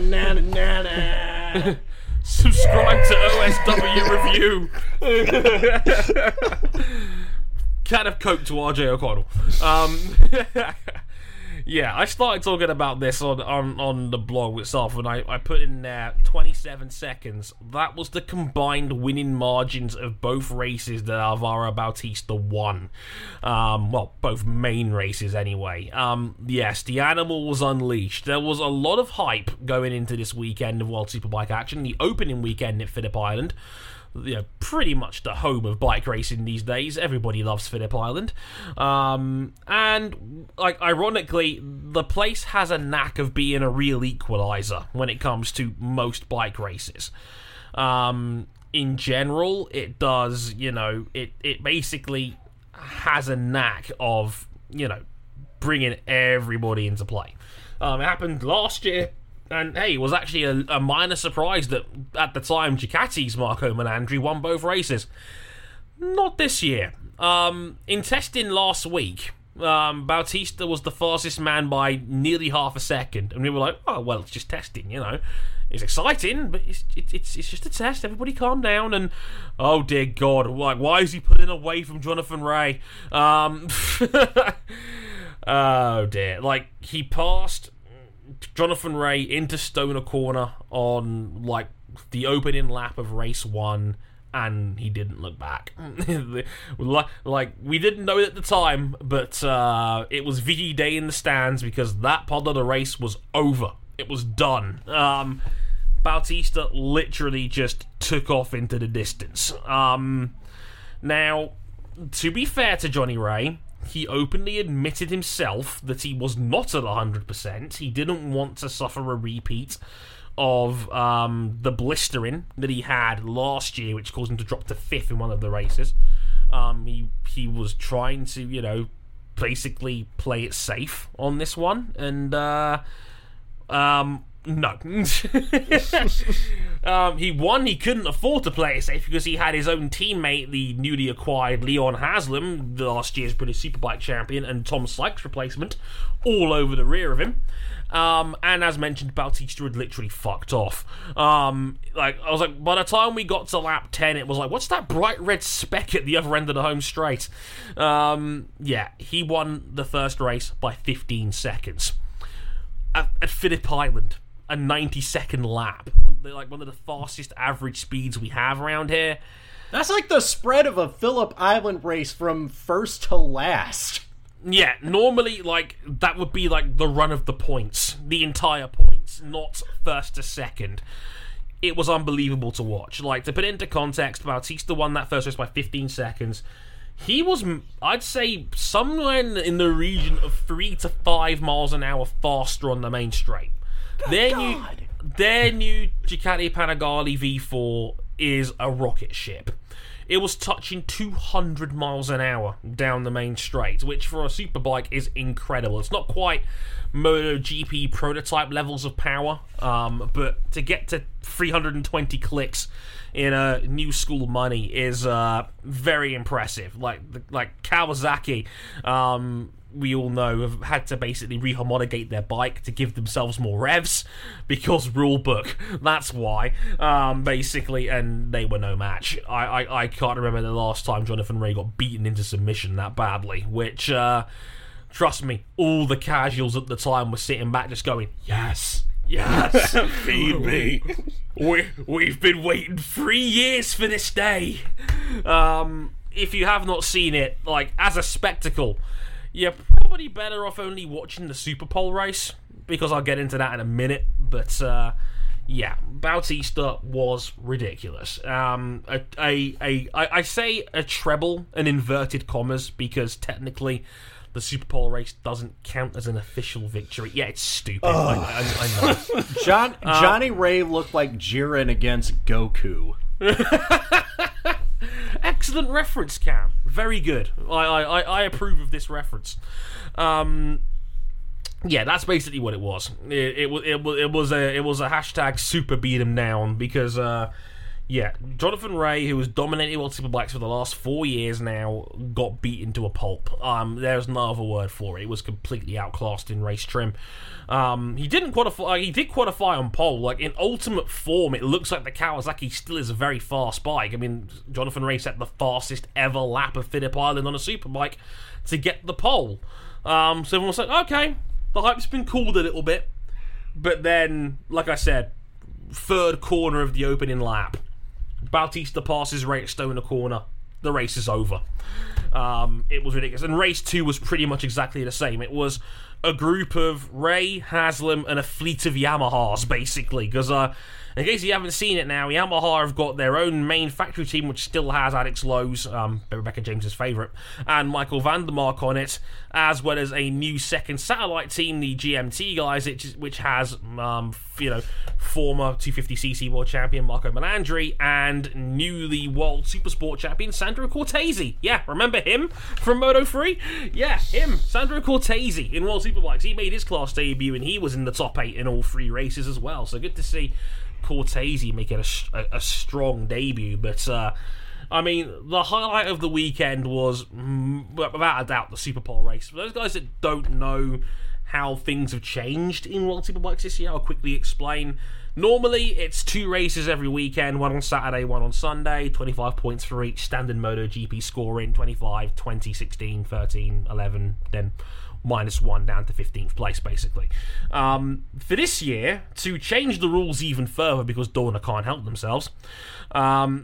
na na na na. Subscribe to O S W Review. Can of Coke to R J O'Connell. Um, yeah, I started talking about this on, on, on the blog itself, and I, I put in there twenty-seven seconds. That was the combined winning margins of both races that Alvaro Bautista won. Um, well, both main races anyway. Um, yes, the animal was unleashed. There was a lot of hype going into this weekend of World Superbike action. The opening weekend at Phillip Island, you know, pretty much the home of bike racing these days. Everybody loves Phillip Island. Um, and, like, ironically, the place has a knack of being a real equalizer when it comes to most bike races. Um, in general, it does, you know, it, it basically has a knack of, you know, bringing everybody into play. Um, it happened last year. And, hey, it was actually a, a minor surprise that, at the time, Ducati's Marco Melandri won both races. Not this year. Um, in testing last week, um, Bautista was the fastest man by nearly half a second. And we were like, oh, well, it's just testing, you know. It's exciting, but it's it, it's it's just a test. Everybody calm down. And, oh, dear God, like, why is he pulling away from Jonathan Rea? Um, oh, dear. Like, he passed Jonathan Rea into Stoner Corner on, like, the opening lap of race one, and he didn't look back. Like, we didn't know it at the time, but uh, it was V G Day in the stands because that part of the race was over. It was done. Um, Bautista literally just took off into the distance. Um, now, to be fair to Johnny Rea, he openly admitted himself that he was not at one hundred percent. He didn't want to suffer a repeat of um, the blistering that he had last year, which caused him to drop to fifth in one of the races. Um, he he was trying to, you know, basically play it safe on this one, and uh, um, no. um, he won. He couldn't afford to play it safe because he had his own teammate, the newly acquired Leon Haslam, the last year's British Superbike champion, and Tom Sykes' replacement, all over the rear of him. Um, and as mentioned, Bautista had literally fucked off. Um, like I was like, by the time we got to lap ten, it was like, what's that bright red speck at the other end of the home straight? Um, yeah, he won the first race by fifteen seconds at, at Phillip Island. A ninety second lap, like one of the fastest average speeds we have around here. That's like the spread of a Phillip Island race from first to last. Yeah, normally, like, that would be like the run of the points, the entire points, not first to second. It was unbelievable to watch. Like, to put it into context, Bautista won that first race by fifteen seconds. He was, I'd say, somewhere in the region of three to five miles an hour faster on the main straight. Their new, their new Ducati Panigale V four is a rocket ship. It was touching two hundred miles an hour down the main straight, which for a superbike is incredible. It's not quite MotoGP prototype levels of power, um, but to get to three hundred twenty clicks in a new school money is uh, very impressive. Like like Kawasaki, um, we all know, have had to basically rehomologate their bike to give themselves more revs because rulebook. That's why, um, basically, and they were no match. I, I, I can't remember the last time Jonathan Rea got beaten into submission that badly, which, uh, trust me, all the casuals at the time were sitting back just going, yes, yes, Feed me. we, we've been waiting three years for this day. Um, if you have not seen it, like, as a spectacle, you're probably better off only watching the Superpole race, because I'll get into that in a minute, but, uh, yeah, Bautista was ridiculous. Um, a, a, a, I, I say a treble in inverted commas, because technically the Superpole race doesn't count as an official victory. Yeah, it's stupid. I, I, I know. John, Johnny uh, Rea looked like Jiren against Goku. Excellent reference, Cam. Very good. I, I, I approve of this reference. Um, yeah, that's basically what it was. It, it was it was it was a it was a hashtag super beat him down because uh, Yeah, Jonathan Rea, who has dominated World Superbikes for the last four years now, got beaten to a pulp. Um, there's no other word for it. He was completely outclassed in race trim. Um, he didn't qualify. He did qualify on pole. Like in ultimate form, it looks like the Kawasaki still is a very fast bike. I mean, Jonathan Rea set the fastest ever lap of Phillip Island on a superbike to get the pole. Um, so everyone was like, okay, the hype's been cooled a little bit, but then, like I said, third corner of the opening lap, Bautista passes Rea at Stoner corner. The race is over. Um, it was ridiculous. And race two was pretty much exactly the same. It was a group of Rea, Haslam, and a fleet of Yamahas, basically. Because, uh, in case you haven't seen it now, Yamaha have got their own main factory team, which still has Alex Lowe's, um, Rebecca James's favourite, and Michael Vandermark on it, as well as a new second satellite team, the G M T guys, which, which has, um, you know, former two fifty c c world champion Marco Melandri and newly world supersport champion Sandro Cortese. Yeah, remember him from Moto three? Yeah, him, Sandro Cortese in World Superbikes. He made his class debut and he was in the top eight in all three races as well. So good to see Cortese making a, a, a strong debut. But uh, I mean, the highlight of the weekend was, mm, without a doubt, the Superpole race. For those guys that don't know how things have changed in World Superbikes this year, I'll quickly explain. Normally, it's two races every weekend, one on Saturday, one on Sunday, twenty-five points for each, standard MotoGP scoring, twenty-five, twenty, sixteen, thirteen, eleven, then minus one down to fifteenth place, basically. Um, for this year, to change the rules even further, because Dorna can't help themselves, um,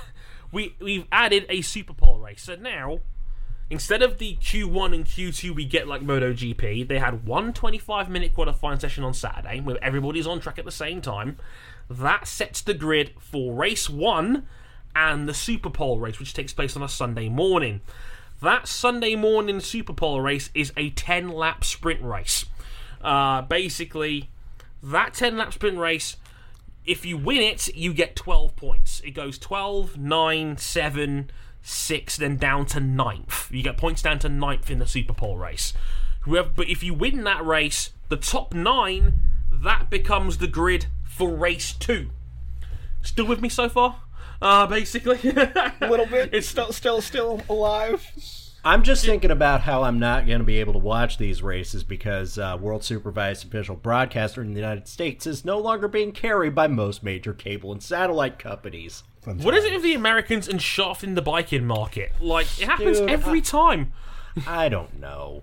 we, we've added a Superpole race. So now, instead of the Q one and Q two we get like MotoGP, they had one twenty-five minute qualifying session on Saturday where everybody's on track at the same time. That sets the grid for race one and the Superpole race, which takes place on a Sunday morning. That Sunday morning Superpole race is a ten lap sprint race. Uh, basically, that ten lap sprint race, if you win it, you get twelve points. It goes twelve, nine, seven, six, then down to ninth. You get points down to ninth in the Superpole race. Whoever, but if you win that race, the top nine, that becomes the grid for race two. Still with me so far? Uh, basically. A little bit. It's still, still, still alive. I'm just thinking about how I'm not going to be able to watch these races because uh, World Supervised Official Broadcaster in the United States is no longer being carried by most major cable and satellite companies. What is it with the Americans and shafting the biking market? Like, it happens Dude, every I, time. I don't know.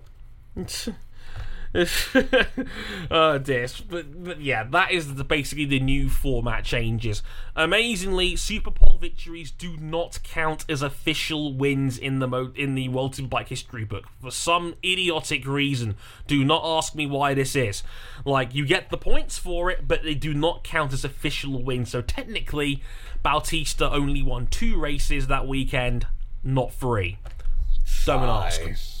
Oh dear. But, but yeah, that is the, basically the new format changes. Amazingly, Superpole victories do not count as official wins in the mo- in the World Superbike history book for some idiotic reason. Do not ask me why this is. Like, you get the points for it, but they do not count as official wins. So technically, Bautista only won two races that weekend, not three. Don't ask.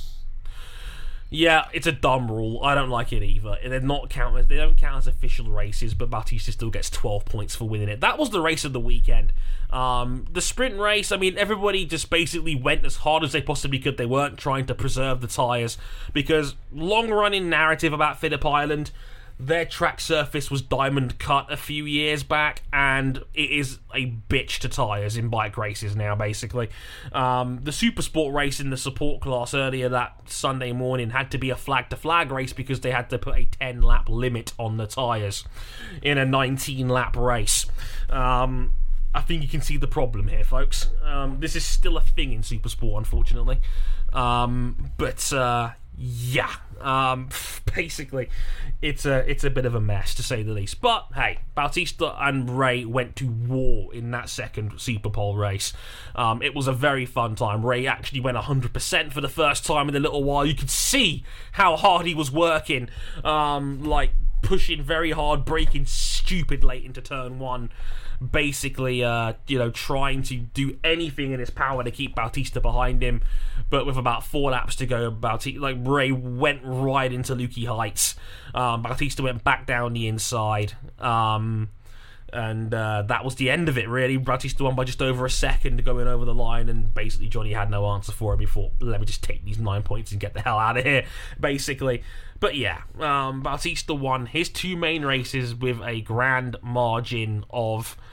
Yeah, it's a dumb rule. I don't like it either. They're not count as, they don't count as official races, but Bautista still gets twelve points for winning it. That was the race of the weekend. Um, the sprint race, I mean, everybody just basically went as hard as they possibly could. They weren't trying to preserve the tyres because long-running narrative about Phillip Island, their track surface was diamond cut a few years back, and it is a bitch to tyres in bike races now, basically. Um, the Supersport race in the support class earlier that Sunday morning had to be a flag-to-flag race because they had to put a ten lap limit on the tyres in a nineteen lap race. Um, I think you can see the problem here, folks. Um, this is still a thing in Supersport, unfortunately. Um, but, uh, yeah, um, basically, it's a it's a bit of a mess, to say the least. But, hey, Bautista and Rea went to war in that second Superpole race. Um, it was a very fun time. Rea actually went one hundred percent for the first time in a little while. You could see how hard he was working, um, like, pushing very hard, braking stupid late into turn one. Basically, uh, you know, trying to do anything in his power to keep Bautista behind him, but with about four laps to go, Bautista, like, Rea went right into Lukey Heights. Um, Bautista went back down the inside, um, and uh, that was the end of it, really. Bautista won by just over a second going over the line, and basically Johnny had no answer for him. He thought, let me just take these nine points and get the hell out of here, basically. But yeah, um, Bautista won his two main races with a grand margin of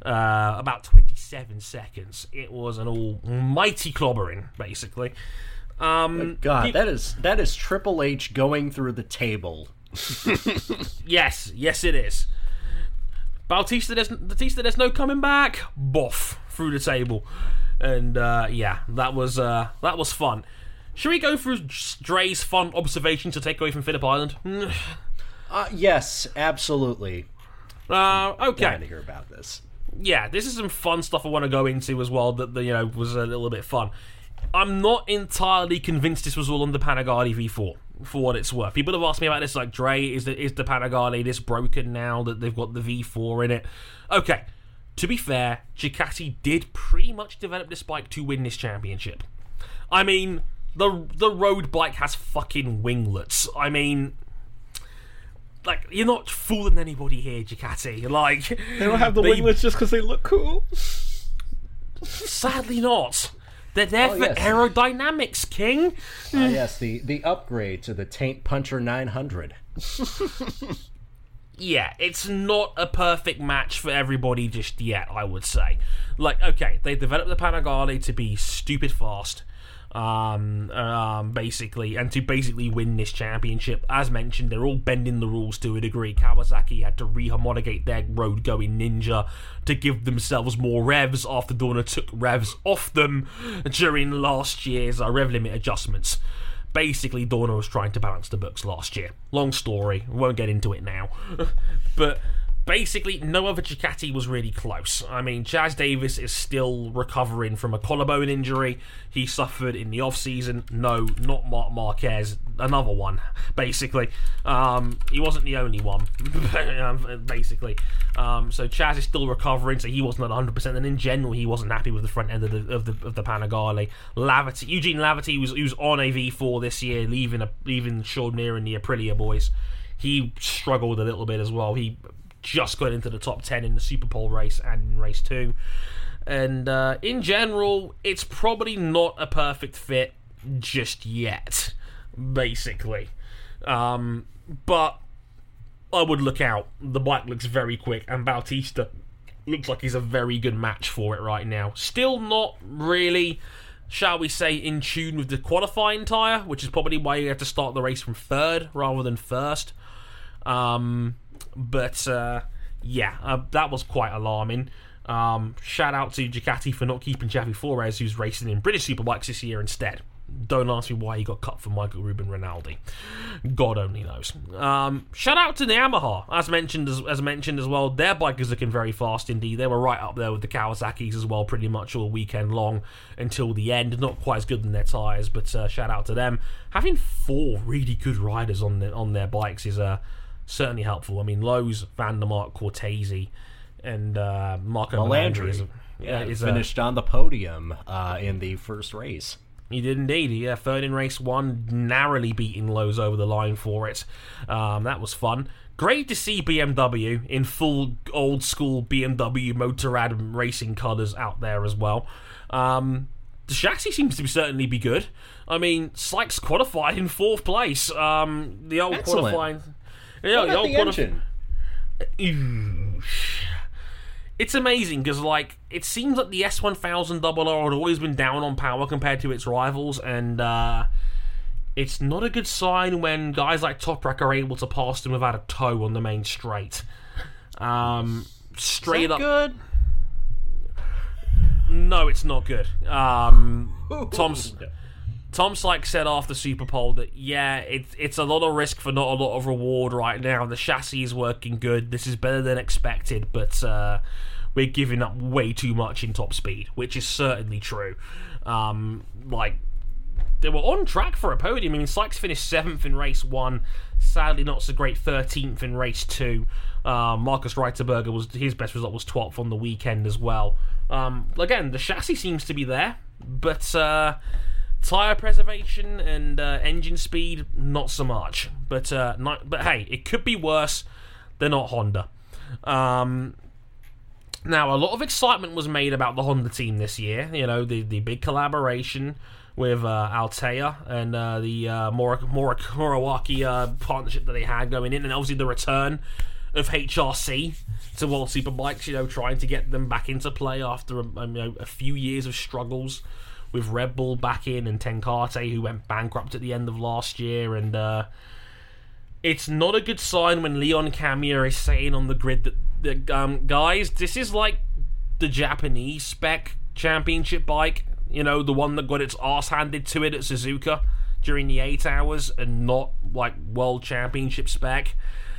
uh, about twenty-seven seconds. It was an almighty clobbering, basically. Um, God, the, that is that is Triple H going through the table. Yes, yes, it is. Bautista, there's, Batista, there's no coming back. Boff through the table, and uh, yeah, that was uh, that was fun. Should we go through Dre's fun observations to take away from Phillip Island? uh, yes, absolutely. Uh, okay. Dying to hear about this. Yeah, this is some fun stuff I want to go into as well. That, you know, was a little bit fun. I'm not entirely convinced this was all on the Panigale V four, for what it's worth. People have asked me about this, like, Dre, is the, is the Panigale this broken now that they've got the V four in it? Okay, to be fair, Ducati did pretty much develop this bike to win this championship. I mean, the the road bike has fucking winglets. I mean, like, you're not fooling anybody here, Ducati. Like, they don't have the they, winglets just because they look cool? Sadly not. They're there oh, for yes. aerodynamics, King. Uh, yes, the, the upgrade to the Taint Puncher nine hundred. Yeah, it's not a perfect match for everybody just yet, I would say. Like, okay, they developed the Panigale to be stupid fast, um, um, basically, and to basically win this championship. As mentioned, they're all bending the rules to a degree. Kawasaki had to re-homologate their road-going Ninja to give themselves more revs after Dorna took revs off them during last year's uh, rev limit adjustments. Basically, Dorna was trying to balance the books last year. Long story, won't get into it now. But basically, no other Ducati was really close. I mean, Chaz Davis is still recovering from a collarbone injury he suffered in the off-season. No, not Marc Marquez, another one, basically. Um, he wasn't the only one, basically. Um, so Chaz is still recovering, so he wasn't at one hundred percent, and in general, he wasn't happy with the front end of the of the, of the Panigale. Lavati, Eugene Lavati was, he was on a V four this year, leaving, a, leaving Sean Mir and the Aprilia boys. He struggled a little bit as well. He just got into the top ten in the Super Pole race and in race two. And uh, in general, it's probably not a perfect fit just yet, basically. Um, but I would look out. The bike looks very quick, and Bautista looks like he's a very good match for it right now. Still not really, shall we say, in tune with the qualifying tyre, which is probably why you have to start the race from third rather than first. Um... But, uh, yeah, uh, that was quite alarming. Um, shout out to Ducati for not keeping Xavi Flores, who's racing in British Superbikes this year instead. Don't ask me why he got cut for Michael Ruben Rinaldi. God only knows. Um, shout out to the Yamaha, as mentioned as, as mentioned as well. Their bike is looking very fast indeed. They were right up there with the Kawasaki's as well, pretty much all weekend long until the end. Not quite as good in their tyres, but uh, shout out to them. Having four really good riders on the, on their bikes is a uh, certainly helpful. I mean, Lowe's, Van der Mark, Cortese, and uh, Marco Melandri is, yeah, is finished uh, on the podium uh, in the first race. He did indeed. Yeah, third in race one, narrowly beating Lowe's over the line for it. Um, that was fun. Great to see B M W in full old school B M W Motorrad racing colours out there as well. Um, the chassis seems to be certainly be good. I mean, Sykes qualified in fourth place. Um, the old Excellent. qualifying. Yeah, what the about old the qualif- engine? It's amazing because, like, it seems like the S one thousand R R had always been down on power compared to its rivals, and uh, it's not a good sign when guys like Toprak are able to pass them without a toe on the main straight. Um, straight Is that up, good? No, it's not good. Um, Tom's. Tom Sykes said after Super Pole that, yeah, it, it's a lot of risk for not a lot of reward right now. The chassis is working good. This is better than expected, but uh, we're giving up way too much in top speed, which is certainly true. Um, like, they were on track for a podium. I mean, Sykes finished seventh in race one. Sadly, not so great. thirteenth in race two. Um, Marcus Reiterberger, was his best result was twelfth on the weekend as well. Um, again, the chassis seems to be there, but uh, tyre preservation and uh, engine speed, not so much. But uh, not, but hey, it could be worse. They're not Honda. Um, now, a lot of excitement was made about the Honda team this year. You know, the, the big collaboration with uh, Altea and uh, the uh, Mor- Mor- Moriwaki uh, partnership that they had going in, and obviously the return of H R C to World Superbikes, you know, trying to get them back into play after a, you know, a few years of struggles with Red Bull back in and Tenkate, who went bankrupt at the end of last year. And uh, it's not a good sign when Leon Camier is saying on the grid that, that um, guys, this is like the Japanese spec championship bike, you know, the one that got its arse handed to it at Suzuka during the eight hours, and not like world championship spec.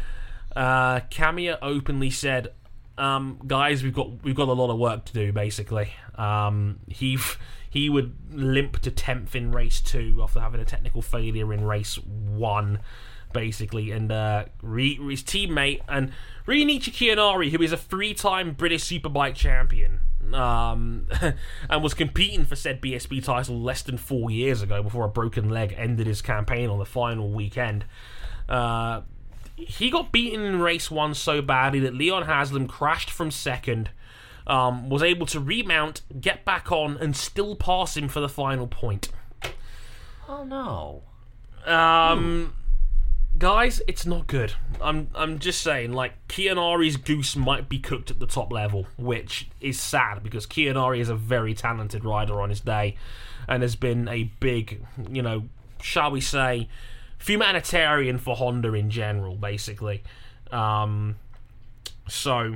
Uh, Camier openly said, um, "Guys, we've got we've got a lot of work to do." Basically, um, he he would limp to tenth in race two after having a technical failure in race one, basically, and uh, re- his teammate and Riinichi Kianari, who is a three-time British Superbike champion. Um, and was competing for said B S B title less than four years ago before a broken leg ended his campaign on the final weekend. Uh, he got beaten in race one so badly that Leon Haslam crashed from second, um, was able to remount, get back on, and still pass him for the final point. Oh no. Um... Guys, it's not good. I'm I'm just saying, like, Kianari's goose might be cooked at the top level, which is sad because Kianari is a very talented rider on his day and has been a big, you know, shall we say, humanitarian for Honda in general, basically. Um, so,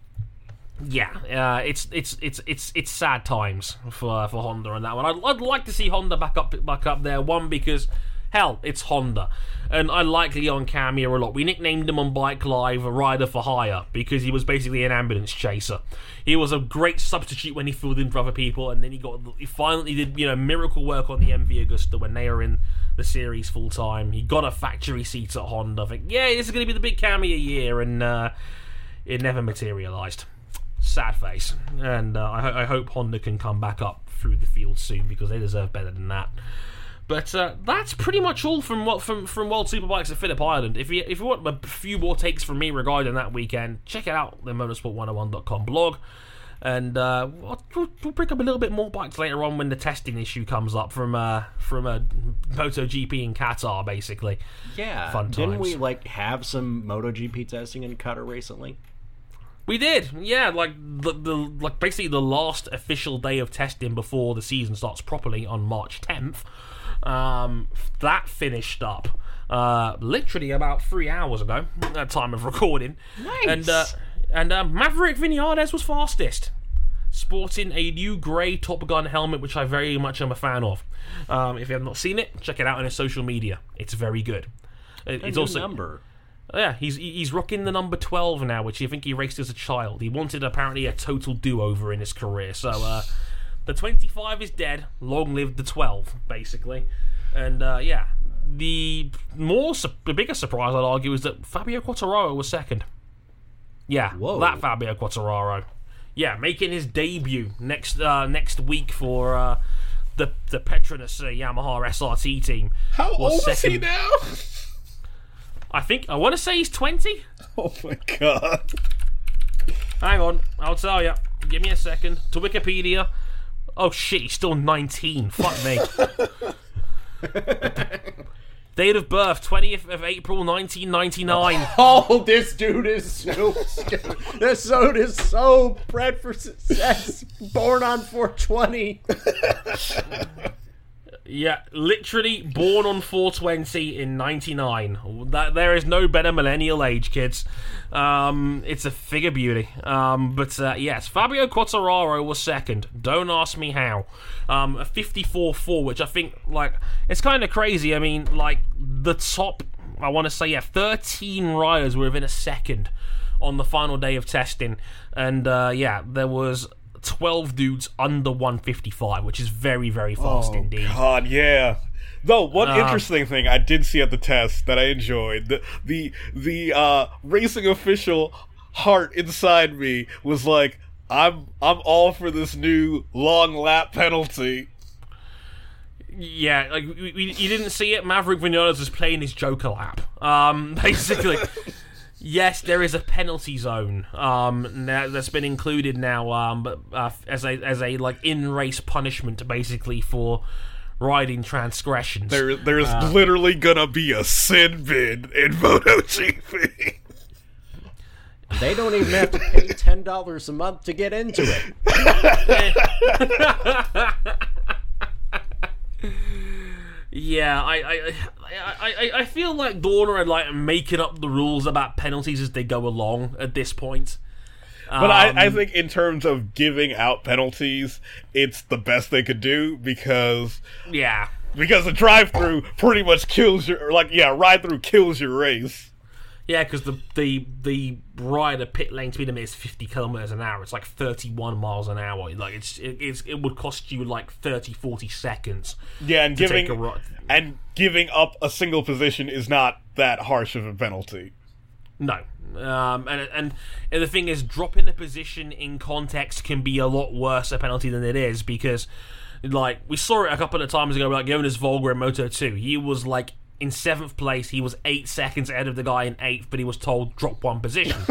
yeah, uh, it's it's it's it's it's sad times for for Honda on that one. I'd, I'd like to see Honda back up back up there. One, because hell, it's Honda. And I like Leon Camier a lot. We nicknamed him on Bike Live a rider for hire because he was basically an ambulance chaser. He was a great substitute when he filled in for other people, and then he got he finally did, you know, miracle work on the M V Agusta when they were in the series full time. He got a factory seat at Honda. I think, yeah, this is going to be the big Camier year, and uh, it never materialised. Sad face. And uh, I, ho- I hope Honda can come back up through the field soon because they deserve better than that. But uh, that's pretty much all from what from, from World Superbikes at Phillip Island. If you if you want a few more takes from me regarding that weekend, check it out, the motorsport one oh one dot com blog. And uh, we'll, we'll bring up a little bit more bikes later on when the testing issue comes up from uh, from a MotoGP in Qatar, basically. Yeah, Fun didn't times. we like have some MotoGP testing in Qatar recently? We did, yeah. Like the, the like basically the last official day of testing before the season starts properly on March tenth. Um, that finished up uh, literally about three hours ago at time of recording. Nice. And uh, and uh, Maverick Vinales was fastest, sporting a new grey Top Gun helmet, which I very much am a fan of. Um, if you have not seen it, check it out on his social media. It's very good. It, A it's new also number. Yeah, he's he's rocking the number twelve now, which I think he raced as a child. He wanted apparently a total do-over in his career, so uh, the twenty-five is dead. Long live the twelve, basically. And uh, yeah, the more su- the bigger surprise, I'd argue, is that Fabio Quartararo was second. Yeah, Whoa. that Fabio Quartararo. Yeah, making his debut next uh, next week for uh, the the Petronas uh, Yamaha S R T team. How was old is he second. now? I think I want to say he's twenty. Oh my god. Hang on, I'll tell you. Give me a second. To Wikipedia. Oh shit, he's still nineteen. Fuck me. Date of birth, twentieth of April, nineteen ninety-nine. Oh, this dude is so this dude is so bred for success. Born on four twenty. Yeah, literally born on four twenty in ninety-nine. That, there is no better millennial age, kids. Um, it's a figure beauty. Um, but uh, yes, Fabio Quartararo was second. Don't ask me how. Um, a fifty-four four, which I think, like, it's kind of crazy. I mean, like, the top, I want to say, yeah, thirteen riders were within a second on the final day of testing. And, uh, yeah, there was twelve dudes under one fifty-five, which is very, very fast Oh indeed. god, yeah. Though one Uh, interesting thing I did see at the test that I enjoyed, the the the uh, racing official heart inside me was like, I'm I'm all for this new long lap penalty. Yeah, like we, we, you didn't see it. Maverick Vinales was playing his Joker lap. Um, basically, yes, there is a penalty zone. Um, now, that's been included now. Um, but uh, as a as a like in race punishment, basically for riding transgressions. There there's literally gonna be a sin bin in MotoGP. They don't even have to pay ten dollars a month to get into it. Yeah, I I, I, I I feel like Dorna are like making up the rules about penalties as they go along at this point. But um, I, I think in terms of giving out penalties, it's the best they could do because yeah, because the drive-through pretty much kills your or like yeah, ride-through kills your race. Yeah, because the, the the rider pit lane speed limit is fifty kilometers an hour. It's like thirty-one miles an hour. Like it's it, it's it would cost you like thirty, forty seconds. Yeah, and to giving take a ri- and giving up a single position is not that harsh of a penalty. No. Um, and, and and the thing is, dropping a position in context can be a lot worse a penalty than it is because, like, we saw it a couple of times ago, like Jonas Volger in Moto two. He was, like, in seventh place. He was eight seconds ahead of the guy in eighth, but he was told, drop one position.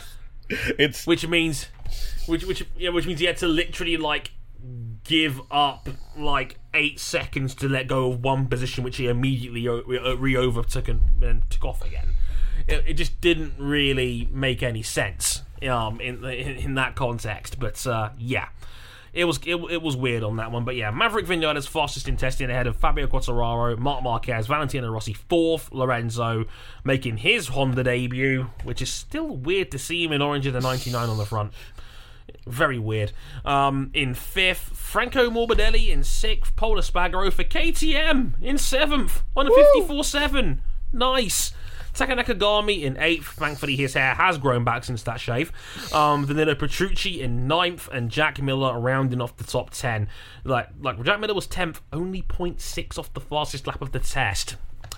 It's Which means, which, which, yeah, which means he had to literally, like, give up, like, eight seconds to let go of one position, which he immediately re-overtook and, and took off again. It just didn't really make any sense um, in, in in that context. But uh, yeah, it was it, it was weird on that one. But yeah, Maverick Vinales fastest in testing ahead of Fabio Quartararo, Marc Marquez, Valentino Rossi fourth, Lorenzo making his Honda debut, which is still weird to see him in orange and a ninety-nine on the front. Very weird. Um, in fifth, Franco Morbidelli in sixth, Pol Espargaro for K T M in seventh on a fifty-four seven. Nice. Taka Nakagami in eighth. Thankfully, his hair has grown back since that shave. Um, Danilo Petrucci in ninth, and Jack Miller rounding off the top ten. Like, like Jack Miller was tenth, only point six off the fastest lap of the test.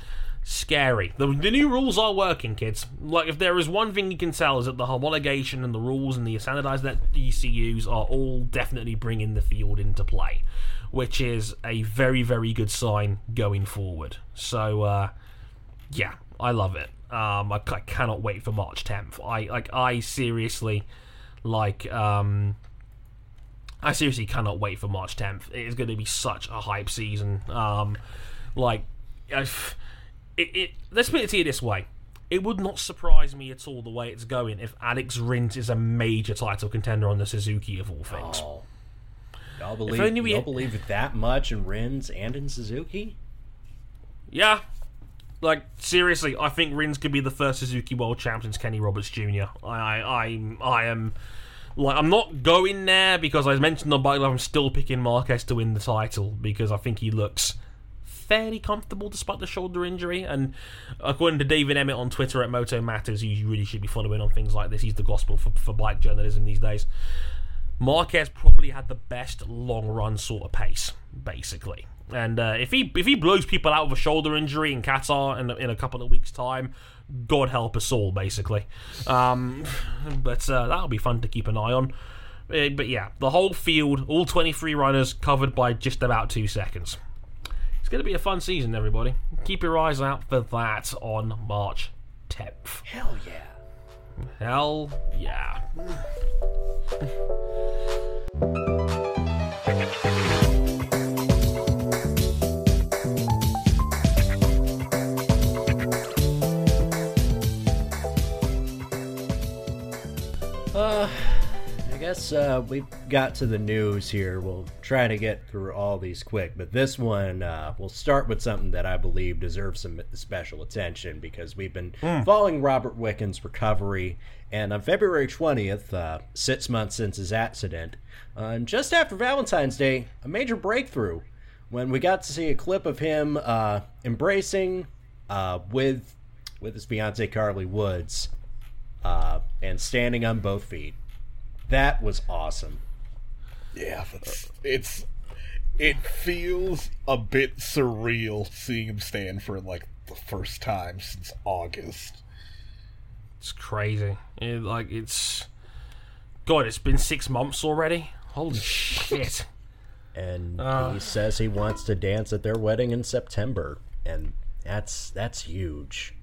Scary. The, the new rules are working, kids. Like, if there is one thing you can tell is that the homologation and the rules and the standardized E C Us are all definitely bringing the field into play, which is a very, very good sign going forward. So, uh, yeah. I love it. Um, I, I cannot wait for March tenth. I like. I seriously, like. Um, I seriously cannot wait for March tenth. It is going to be such a hype season. Um, like, if, it, it. Let's put it to you this way: it would not surprise me at all the way it's going if Alex Rins is a major title contender on the Suzuki of all things. Oh. Y'all believe? we... Y'all believe that much in Rins and in Suzuki? Yeah. Like, seriously, I think Rins could be the first Suzuki World Champ since Kenny Roberts Junior I, I, I, I am, like, I'm not going there because I mentioned on Bike Live I'm still picking Marquez to win the title because I think he looks fairly comfortable despite the shoulder injury. And according to David Emmett on Twitter at Moto Matters, who you really should be following on things like this, he's the gospel for, for bike journalism these days. Marquez probably had the best long run sort of pace, basically. And uh, if he if he blows people out with a shoulder injury in Qatar in, in a couple of weeks' time, God help us all, basically. Um, but uh, that'll be fun to keep an eye on. Uh, but yeah, the whole field, all twenty-three runners covered by just about two seconds. It's going to be a fun season, everybody. Keep your eyes out for that on March tenth. Hell yeah. Hell yeah. Uh, I guess uh, we got to the news here. We'll try to get through all these quick, but this one, uh, we'll start with something that I believe deserves some special attention because we've been mm. following Robert Wicken's recovery, and on February twentieth, uh, six months since his accident, uh, and just after Valentine's Day, a major breakthrough when we got to see a clip of him uh, embracing uh, with with his fiancée Carly Woods. Uh, and standing on both feet. That was awesome. Yeah, it's, it's it feels a bit surreal seeing him stand for like the first time since August. It's crazy. It, like it's God, it's been six months already. Holy shit! And uh, he says he wants to dance at their wedding in September, and that's that's huge.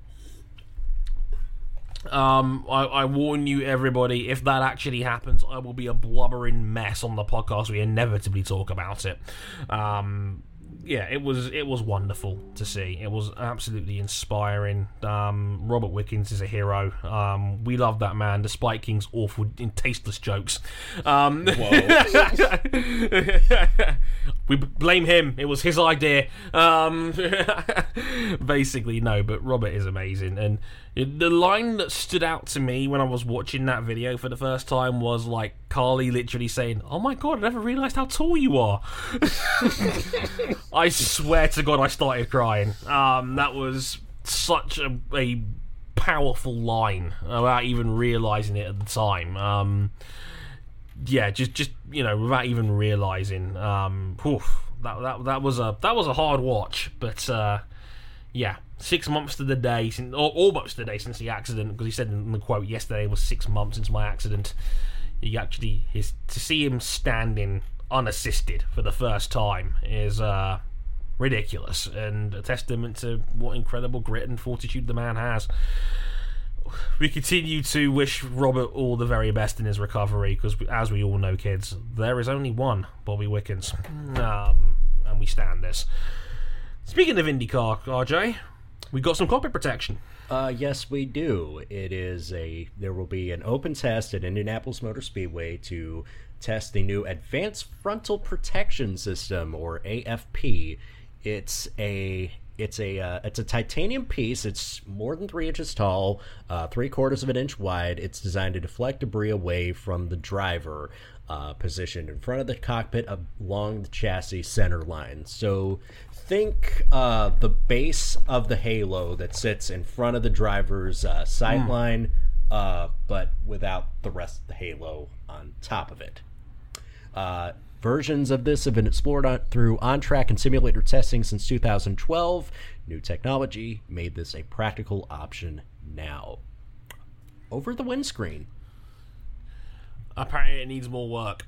Um, I, I warn you, everybody, if that actually happens, I will be a blubbering mess on the podcast. We inevitably talk about it. Um, yeah, it was it was wonderful to see. It was absolutely inspiring. Um, Robert Wickens is a hero. Um, we love that man, despite King's awful and tasteless jokes. Um, we blame him. It was his idea. Um, basically, no, but Robert is amazing. And the line that stood out to me when I was watching that video for the first time was like Carly literally saying, "Oh my god, I never realised how tall you are." I swear to God, I started crying. Um, that was such a, a powerful line without even realising it at the time. Um, yeah, just just you know, without even realising. Um, oof, that that that was a that was a hard watch, but uh, yeah. Six months to the day, since, or almost the day since the accident, because he said in the quote, yesterday was six months since my accident. He actually, his, to see him standing unassisted for the first time is uh, ridiculous, and a testament to what incredible grit and fortitude the man has. We continue to wish Robert all the very best in his recovery, because as we all know, kids, there is only one Bobby Wickens, um, and we stand this. Speaking of IndyCar, R J, we got some cockpit protection. Uh, yes, we do. It is a there will be an open test at Indianapolis Motor Speedway to test the new Advanced Frontal Protection System, or A F P. It's a it's a uh, it's a titanium piece. It's more than three inches tall, uh, three quarters of an inch wide. It's designed to deflect debris away from the driver, uh, positioned in front of the cockpit along the chassis center line. So think uh, the base of the halo that sits in front of the driver's uh, sideline, mm. uh, but without the rest of the halo on top of it. Uh, versions of this have been explored on, through on-track and simulator testing since two thousand twelve. New technology made this a practical option now. Over the windscreen. Apparently it needs more work.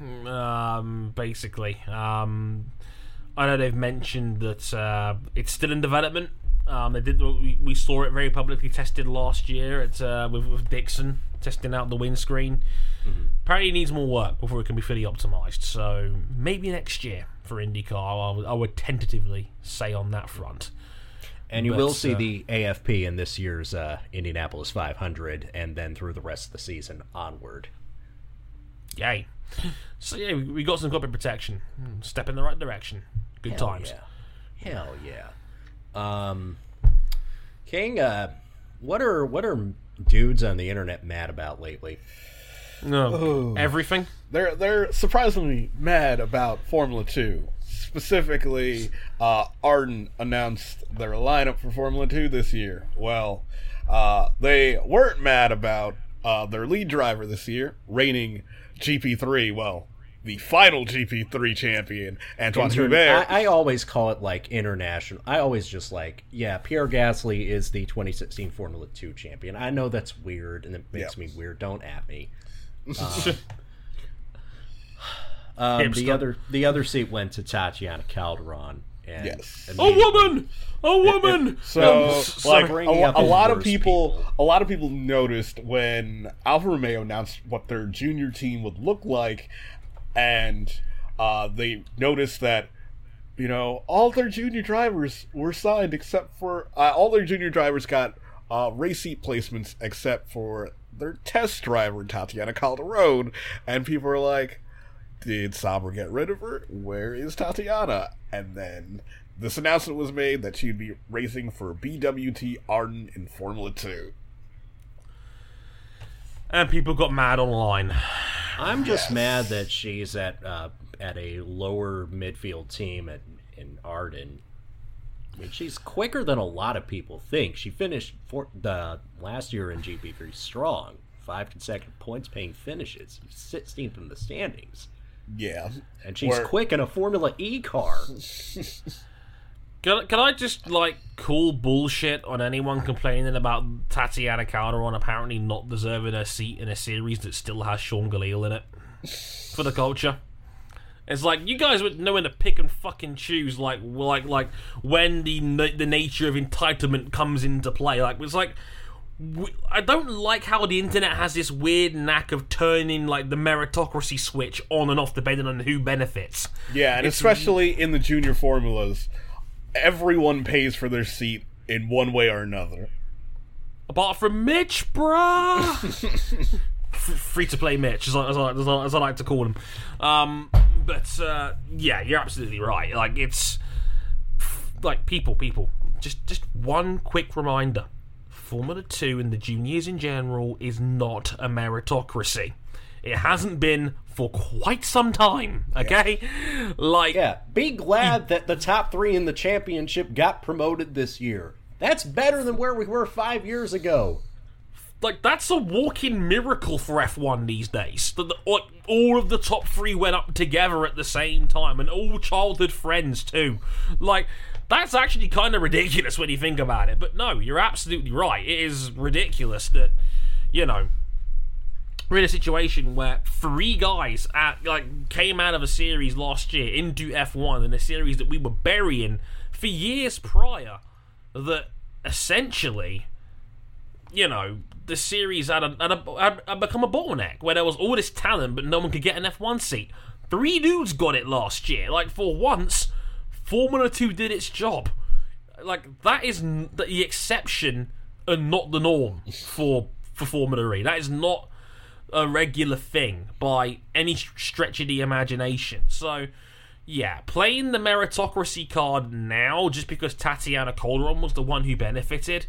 Um, basically. Um... I know they've mentioned that uh, it's still in development. Um, they did. We, we saw it very publicly tested last year at uh, with, with Dixon testing out the windscreen. Mm-hmm. Apparently, it needs more work before it can be fully optimized. So maybe next year for IndyCar, I would, I would tentatively say on that front. And you but, will see uh, the A F P in this year's uh, Indianapolis five hundred, and then through the rest of the season onward. Yay! So yeah, we, we got some cockpit protection. Step in the right direction. Good Hell times. Yeah. Hell yeah. Um, King, uh, what are what are dudes on the internet mad about lately? No, Oh. everything. They're they're surprisingly mad about Formula Two. Specifically, uh, Arden announced their lineup for Formula Two this year. Well, uh, they weren't mad about uh, their lead driver this year, reigning G P three. Well, the final G P three champion, Antoine Inter- Hubert. I, I always call it like international. I always just like, yeah, Pierre Gasly is the twenty sixteen Formula two champion. I know that's weird, and it makes Yeah. me weird. Don't at me. Uh, um, the other the other seat went to Tatiana Calderon. And Yes. A woman, a woman. So, Um, like, sorry. a, bringing up a the lot of worst people, people. a lot of people noticed when Alfa Romeo announced what their junior team would look like, and uh, they noticed that, you know, all their junior drivers were signed except for uh, all their junior drivers got uh, race seat placements except for their test driver Tatiana Calderon, and people were like, did Sauber get rid of her? Where is Tatiana? And then this announcement was made that she'd be racing for B W T Arden in Formula two. And people got mad online. I'm just mad that she's at uh, at a lower midfield team at, in Arden. I mean, she's quicker than a lot of people think. She finished for the last year in G P three strong, five consecutive points-paying finishes, sixteenth in the standings. Yeah. And she's Where- quick in a Formula E car. Can, can I just, like, call bullshit on anyone complaining about Tatiana Calderon apparently not deserving a seat in a series that still has Sean Galil in it for the culture? It's like, you guys would know when to pick and fucking choose, like, like, like when the the nature of entitlement comes into play. Like, it's like, I don't like how the internet has this weird knack of turning like the meritocracy switch on and off depending on who benefits. Yeah, and it's, especially in the junior formulas, everyone pays for their seat in one way or another. Apart from Mitch, bruh! Free to play Mitch, as I, as, I, as, I, as I like to call him. Um, but uh, yeah, you're absolutely right. Like it's like people, people. Just, just one quick reminder. Formula two and the juniors in general is not a meritocracy. It hasn't been for quite some time, okay? Yeah. Like, yeah, be glad that the top three in the championship got promoted this year. That's better than where we were five years ago. Like, that's a walking miracle for F one these days. That the, like, all of the top three went up together at the same time, and all childhood friends, too. Like, that's actually kind of ridiculous when you think about it. But no, you're absolutely right. It is ridiculous that, you know, we're in a situation where three guys at, like came out of a series last year into F one, in a series that we were burying for years prior, that essentially, you know, the series had, a, had, a, had, had become a bottleneck where there was all this talent but no one could get an F one seat. Three dudes got it last year. Like, for once, Formula two did its job. Like, that is n- the exception and not the norm for for Formula E. That is not a regular thing by any stretch of the imagination. So, yeah, playing the meritocracy card now just because Tatiana Calderon was the one who benefited,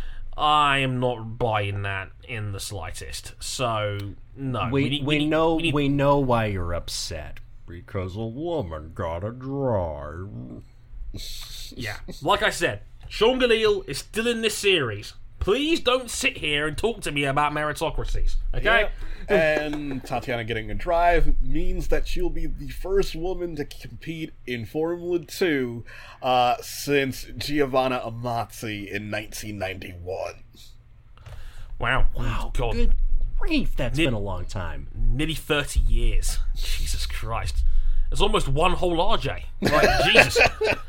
I am not buying that in the slightest. So, no. We, we, need, we, we, need, know, we, need, we know why you're upset. Because a woman got a drive. Yeah, like I said, Sean Galil is still in this series. Please don't sit here and talk to me about meritocracies, okay? Yeah. And Tatiana getting a drive means that she'll be the first woman to compete in Formula two uh, since Giovanna Amazzi in nineteen ninety-one. Wow. Wow, God. good grief, that's Nid- been a long time. Nearly thirty years. Jesus Christ. It's almost one whole R J. Like, Jesus.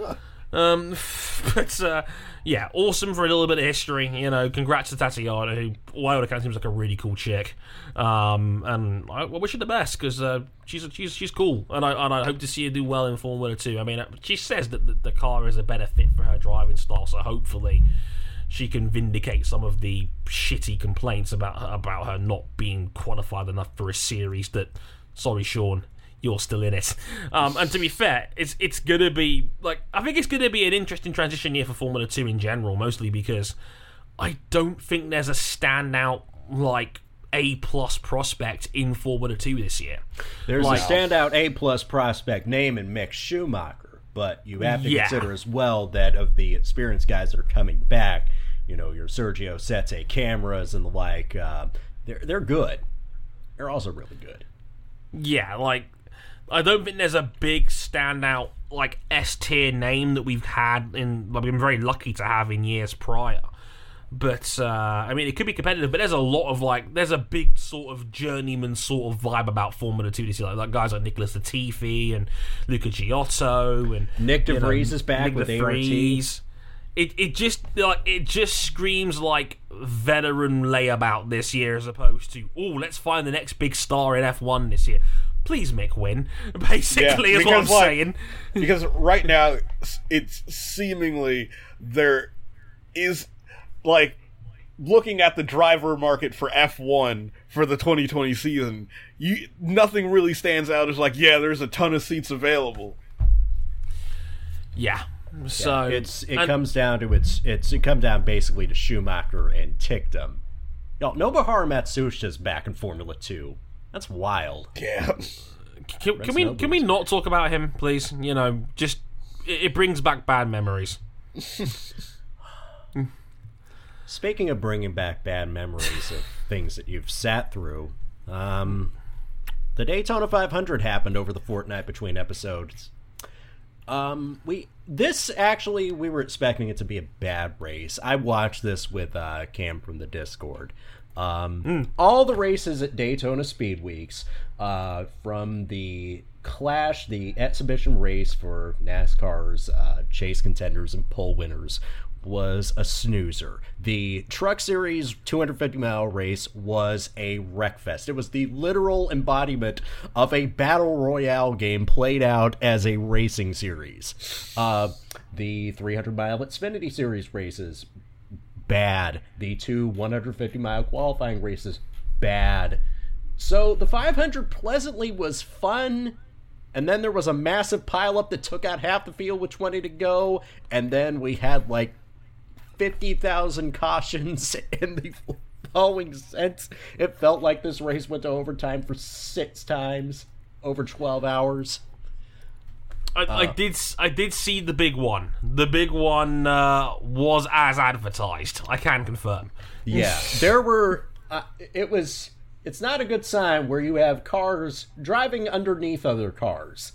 Um, but, uh, yeah, awesome for a little bit of history. You know, congrats to Tatiana, who, by all accounts, seems like a really cool chick. Um, and I, I wish her the best, because uh, she's, she's she's cool. And I and I hope to see her do well in Formula two. I mean, she says that the, the car is a better fit for her driving style, so hopefully she can vindicate some of the shitty complaints about her, about her not being qualified enough for a series that, sorry, Sean, you're still in it. Um, and to be fair, it's it's gonna be like I think it's gonna be an interesting transition year for Formula two in general, mostly because I don't think there's a standout like A plus prospect in Formula two this year. There's like, a standout A plus prospect name in Mick Schumacher, but you have to yeah. consider as well that of the experienced guys that are coming back, you know, your Sergio Sette cameras and the like, uh, they're they're good. They're also really good. Yeah, like I don't think there's a big standout like S tier name that we've had in. Like, we've been very lucky to have in years prior. But uh, I mean, it could be competitive. But there's a lot of like, there's a big sort of journeyman sort of vibe about Formula Two this year. Like, like guys like Nicholas Latifi and Luca Giotto and Nick you know, DeVries is back Nick with DeVries. It it just like it just screams like veteran layabout this year as opposed to oh let's find the next big star in F one this year. Please Mick win. Basically, yeah, is what I'm like, saying. Because right now it's seemingly there is like looking at the driver market for F one for the twenty twenty season. You nothing really stands out as like yeah, there's a ton of seats available. Yeah. So yeah, it's it and, comes down to it's it's it comes down basically to Schumacher and Ticktum. No, Nobuharu Matsushita's back in Formula Two. That's wild. Yeah. Can, can we can we not talk about him, please? You know, just it, it brings back bad memories. Speaking of bringing back bad memories of things that you've sat through, um, the Daytona five hundred happened over the fortnight between episodes. Um, we this actually we were expecting it to be a bad race. I watched this with uh, Cam from the Discord. Um, mm. All the races at Daytona Speed Weeks, uh, from the Clash, the exhibition race for NASCAR's uh, chase contenders and pole winners, was a snoozer. The Truck Series two hundred fifty mile race was a wreckfest. It was the literal embodiment of a battle royale game played out as a racing series. Uh, the three hundred mile Xfinity Series races, bad. The two one hundred fifty mile qualifying races, bad. So the five hundred pleasantly was fun, and then there was a massive pileup that took out half the field with twenty to go, and then we had like fifty thousand cautions in the following sense. It felt like this race went to overtime for six times over twelve hours. I, uh, I did. I did see the big one. The big one uh, was as advertised. I can confirm. Yeah, there were. Uh, it was. It's not a good sign where you have cars driving underneath other cars.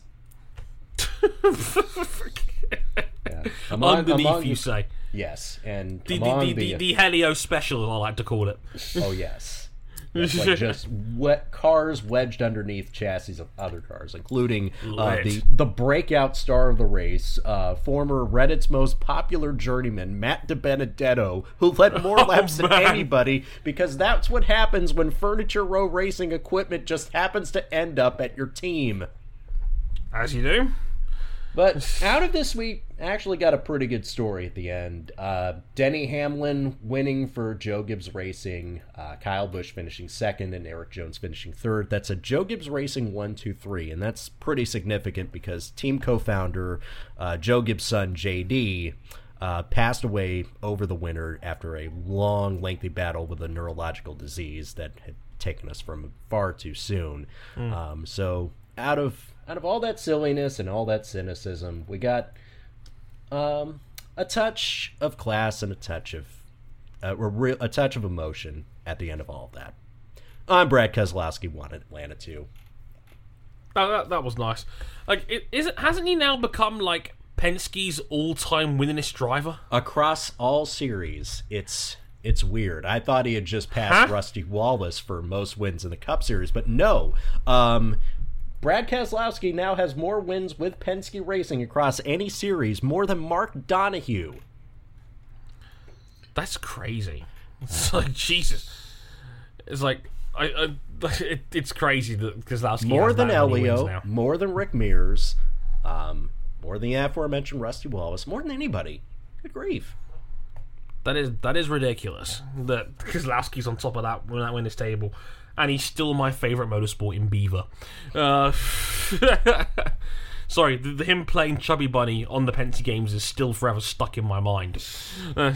Yeah. Among, underneath, among, you say? Yes, and the among the, the, the, the Helio Special, I like to call it. Oh yes. Yes, like just wet cars wedged underneath chassis of other cars, including uh, the the breakout star of the race, uh, former Reddit's most popular journeyman Matt DiBenedetto, who led more laps oh, than anybody, because that's what happens when Furniture Row racing equipment just happens to end up at your team. As you do. But out of this, we actually got a pretty good story at the end. Uh, Denny Hamlin winning for Joe Gibbs Racing, uh, Kyle Busch finishing second, and Eric Jones finishing third. That's a Joe Gibbs Racing one two three, and that's pretty significant because team co-founder uh, Joe Gibbs' son, J D, uh, passed away over the winter after a long, lengthy battle with a neurological disease that had taken us from him far too soon. Mm. Um, so out of... Out of all that silliness and all that cynicism, we got um, a touch of class and a touch of uh, a, real, a touch of emotion at the end of all of that. I'm Brad Keselowski, one Atlanta too. Oh, that that was nice. Like, it, is it hasn't he now become like Penske's all-time winningest driver across all series? It's it's weird. I thought he had just passed huh? Rusty Wallace for most wins in the Cup Series, but no. Um, Brad Keselowski now has more wins with Penske Racing across any series, more than Mark Donohue. That's crazy. It's like, Jesus. It's like, I, I it, it's crazy that Keselowski more has than that many wins now. Elio, more than Rick Mears, um, more than the aforementioned Rusty Wallace, more than anybody. Good grief. That is that is ridiculous that Keselowski's on top of that when that win this table. And he's still my favourite motorsport in Beaver. Uh, sorry, the, the, him playing Chubby Bunny on the Penske games is still forever stuck in my mind. Uh,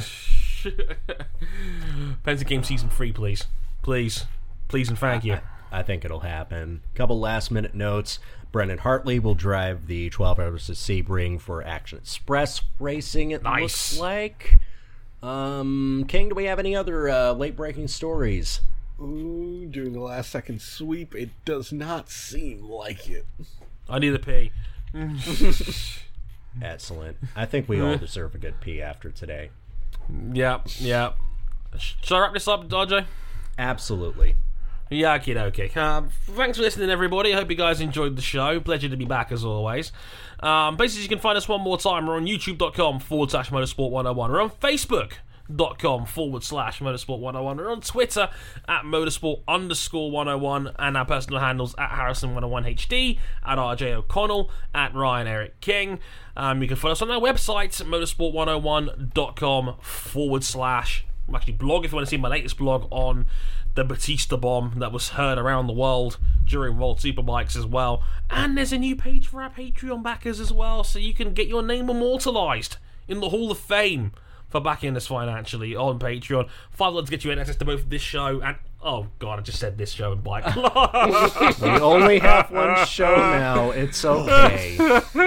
Penske game season three, please. Please. Please and thank you. I, I think it'll happen. Couple last minute notes. Brendan Hartley will drive the twelve hours of Sebring for Action Express Racing, it nice. looks like. Um, King, do we have any other uh, late-breaking stories? Ooh, during the last second sweep, it does not seem like it. I need a pee. Excellent. I think we all deserve a good pee after today. Yeah, yeah. Should I wrap this up, R J? Absolutely. Yeah, okay, okay. Um, thanks for listening, everybody. I hope you guys enjoyed the show. Pleasure to be back, as always. Um, basically, you can find us one more time. We're on youtube.com forward slash motorsport 101. We're on Facebook. dot com forward slash motorsport 101. We're on Twitter at motorsport underscore 101 and our personal handles at Harrison one oh one H D, at R J O'Connell, at Ryan Eric King. Um, you can follow us on our website motorsport one oh one dot com forward slash actually blog if you want to see my latest blog on the Batista bomb that was heard around the world during World Superbikes as well. And there's a new page for our Patreon backers as well, so you can get your name immortalized in the Hall of Fame for backing us financially on Patreon. Five dollars gets you access to both this show and... Oh, God, I just said this show and bike. We only have one show now. It's okay.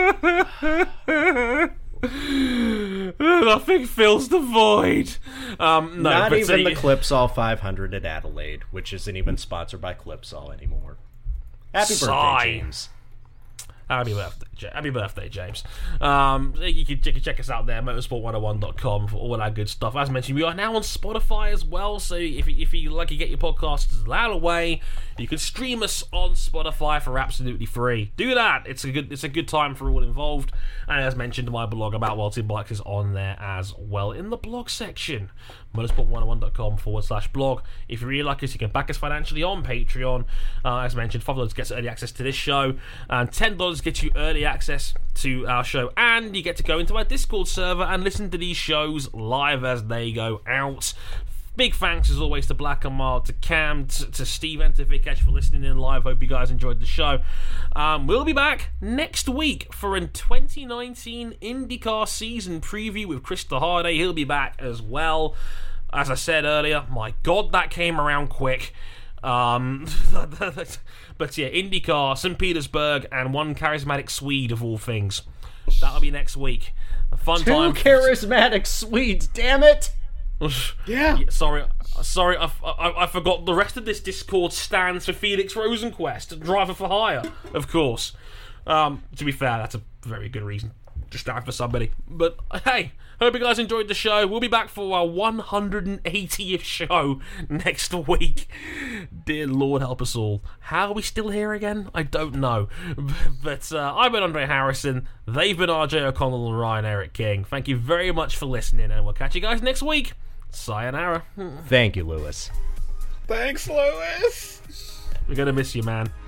Nothing fills the void. Um, no, Not but even see, the Clipsal five hundred at Adelaide, which isn't even sponsored by Clipsal anymore. Happy Sigh. birthday, James. Happy birthday, Ja- happy birthday, James. Um, you can, you can check us out there, motorsport one oh one dot com, for all that good stuff. As mentioned, we are now on Spotify as well, so if, if you like to get your podcasts out of the way, you can stream us on Spotify for absolutely free. Do that. It's a good it's a good time for all involved. And as mentioned, my blog about World Team Bikes is on there as well in the blog section. motorsport one oh one dot com forward slash blog. If you really like us, you can back us financially on Patreon. Uh, as mentioned, five dollars gets early access to this show, and ten dollars gets you early access to our show, and you get to go into our Discord server and listen to these shows live as they go out. Big thanks as always to Black and Mild, to Cam, to, to Steve, and to Vikesh for listening in live. Hope you guys enjoyed the show. Um, we'll be back next week for a twenty nineteen IndyCar season preview with Krista Harday. He'll be back as well. As I said earlier, my God, that came around quick. Um, but yeah, IndyCar, Saint Petersburg, and one charismatic Swede of all things. That'll be next week. A fun Two time. charismatic Swedes, damn it! Yeah. Yeah, sorry, sorry, I, I, I forgot the rest of this Discord stands for Felix Rosenquist, driver for hire, of course. Um, to be fair, that's a very good reason to stand for somebody. But hey, hope you guys enjoyed the show. We'll be back for our one hundred eightieth show next week. Dear Lord help us all. How are we still here again? I don't know. But uh, I've been Andre Harrison. They've been R J O'Connell and Ryan Eric King. Thank you very much for listening, and we'll catch you guys next week. Sayonara. Thank you, Lewis. Thanks, Lewis. We're gonna miss you, man.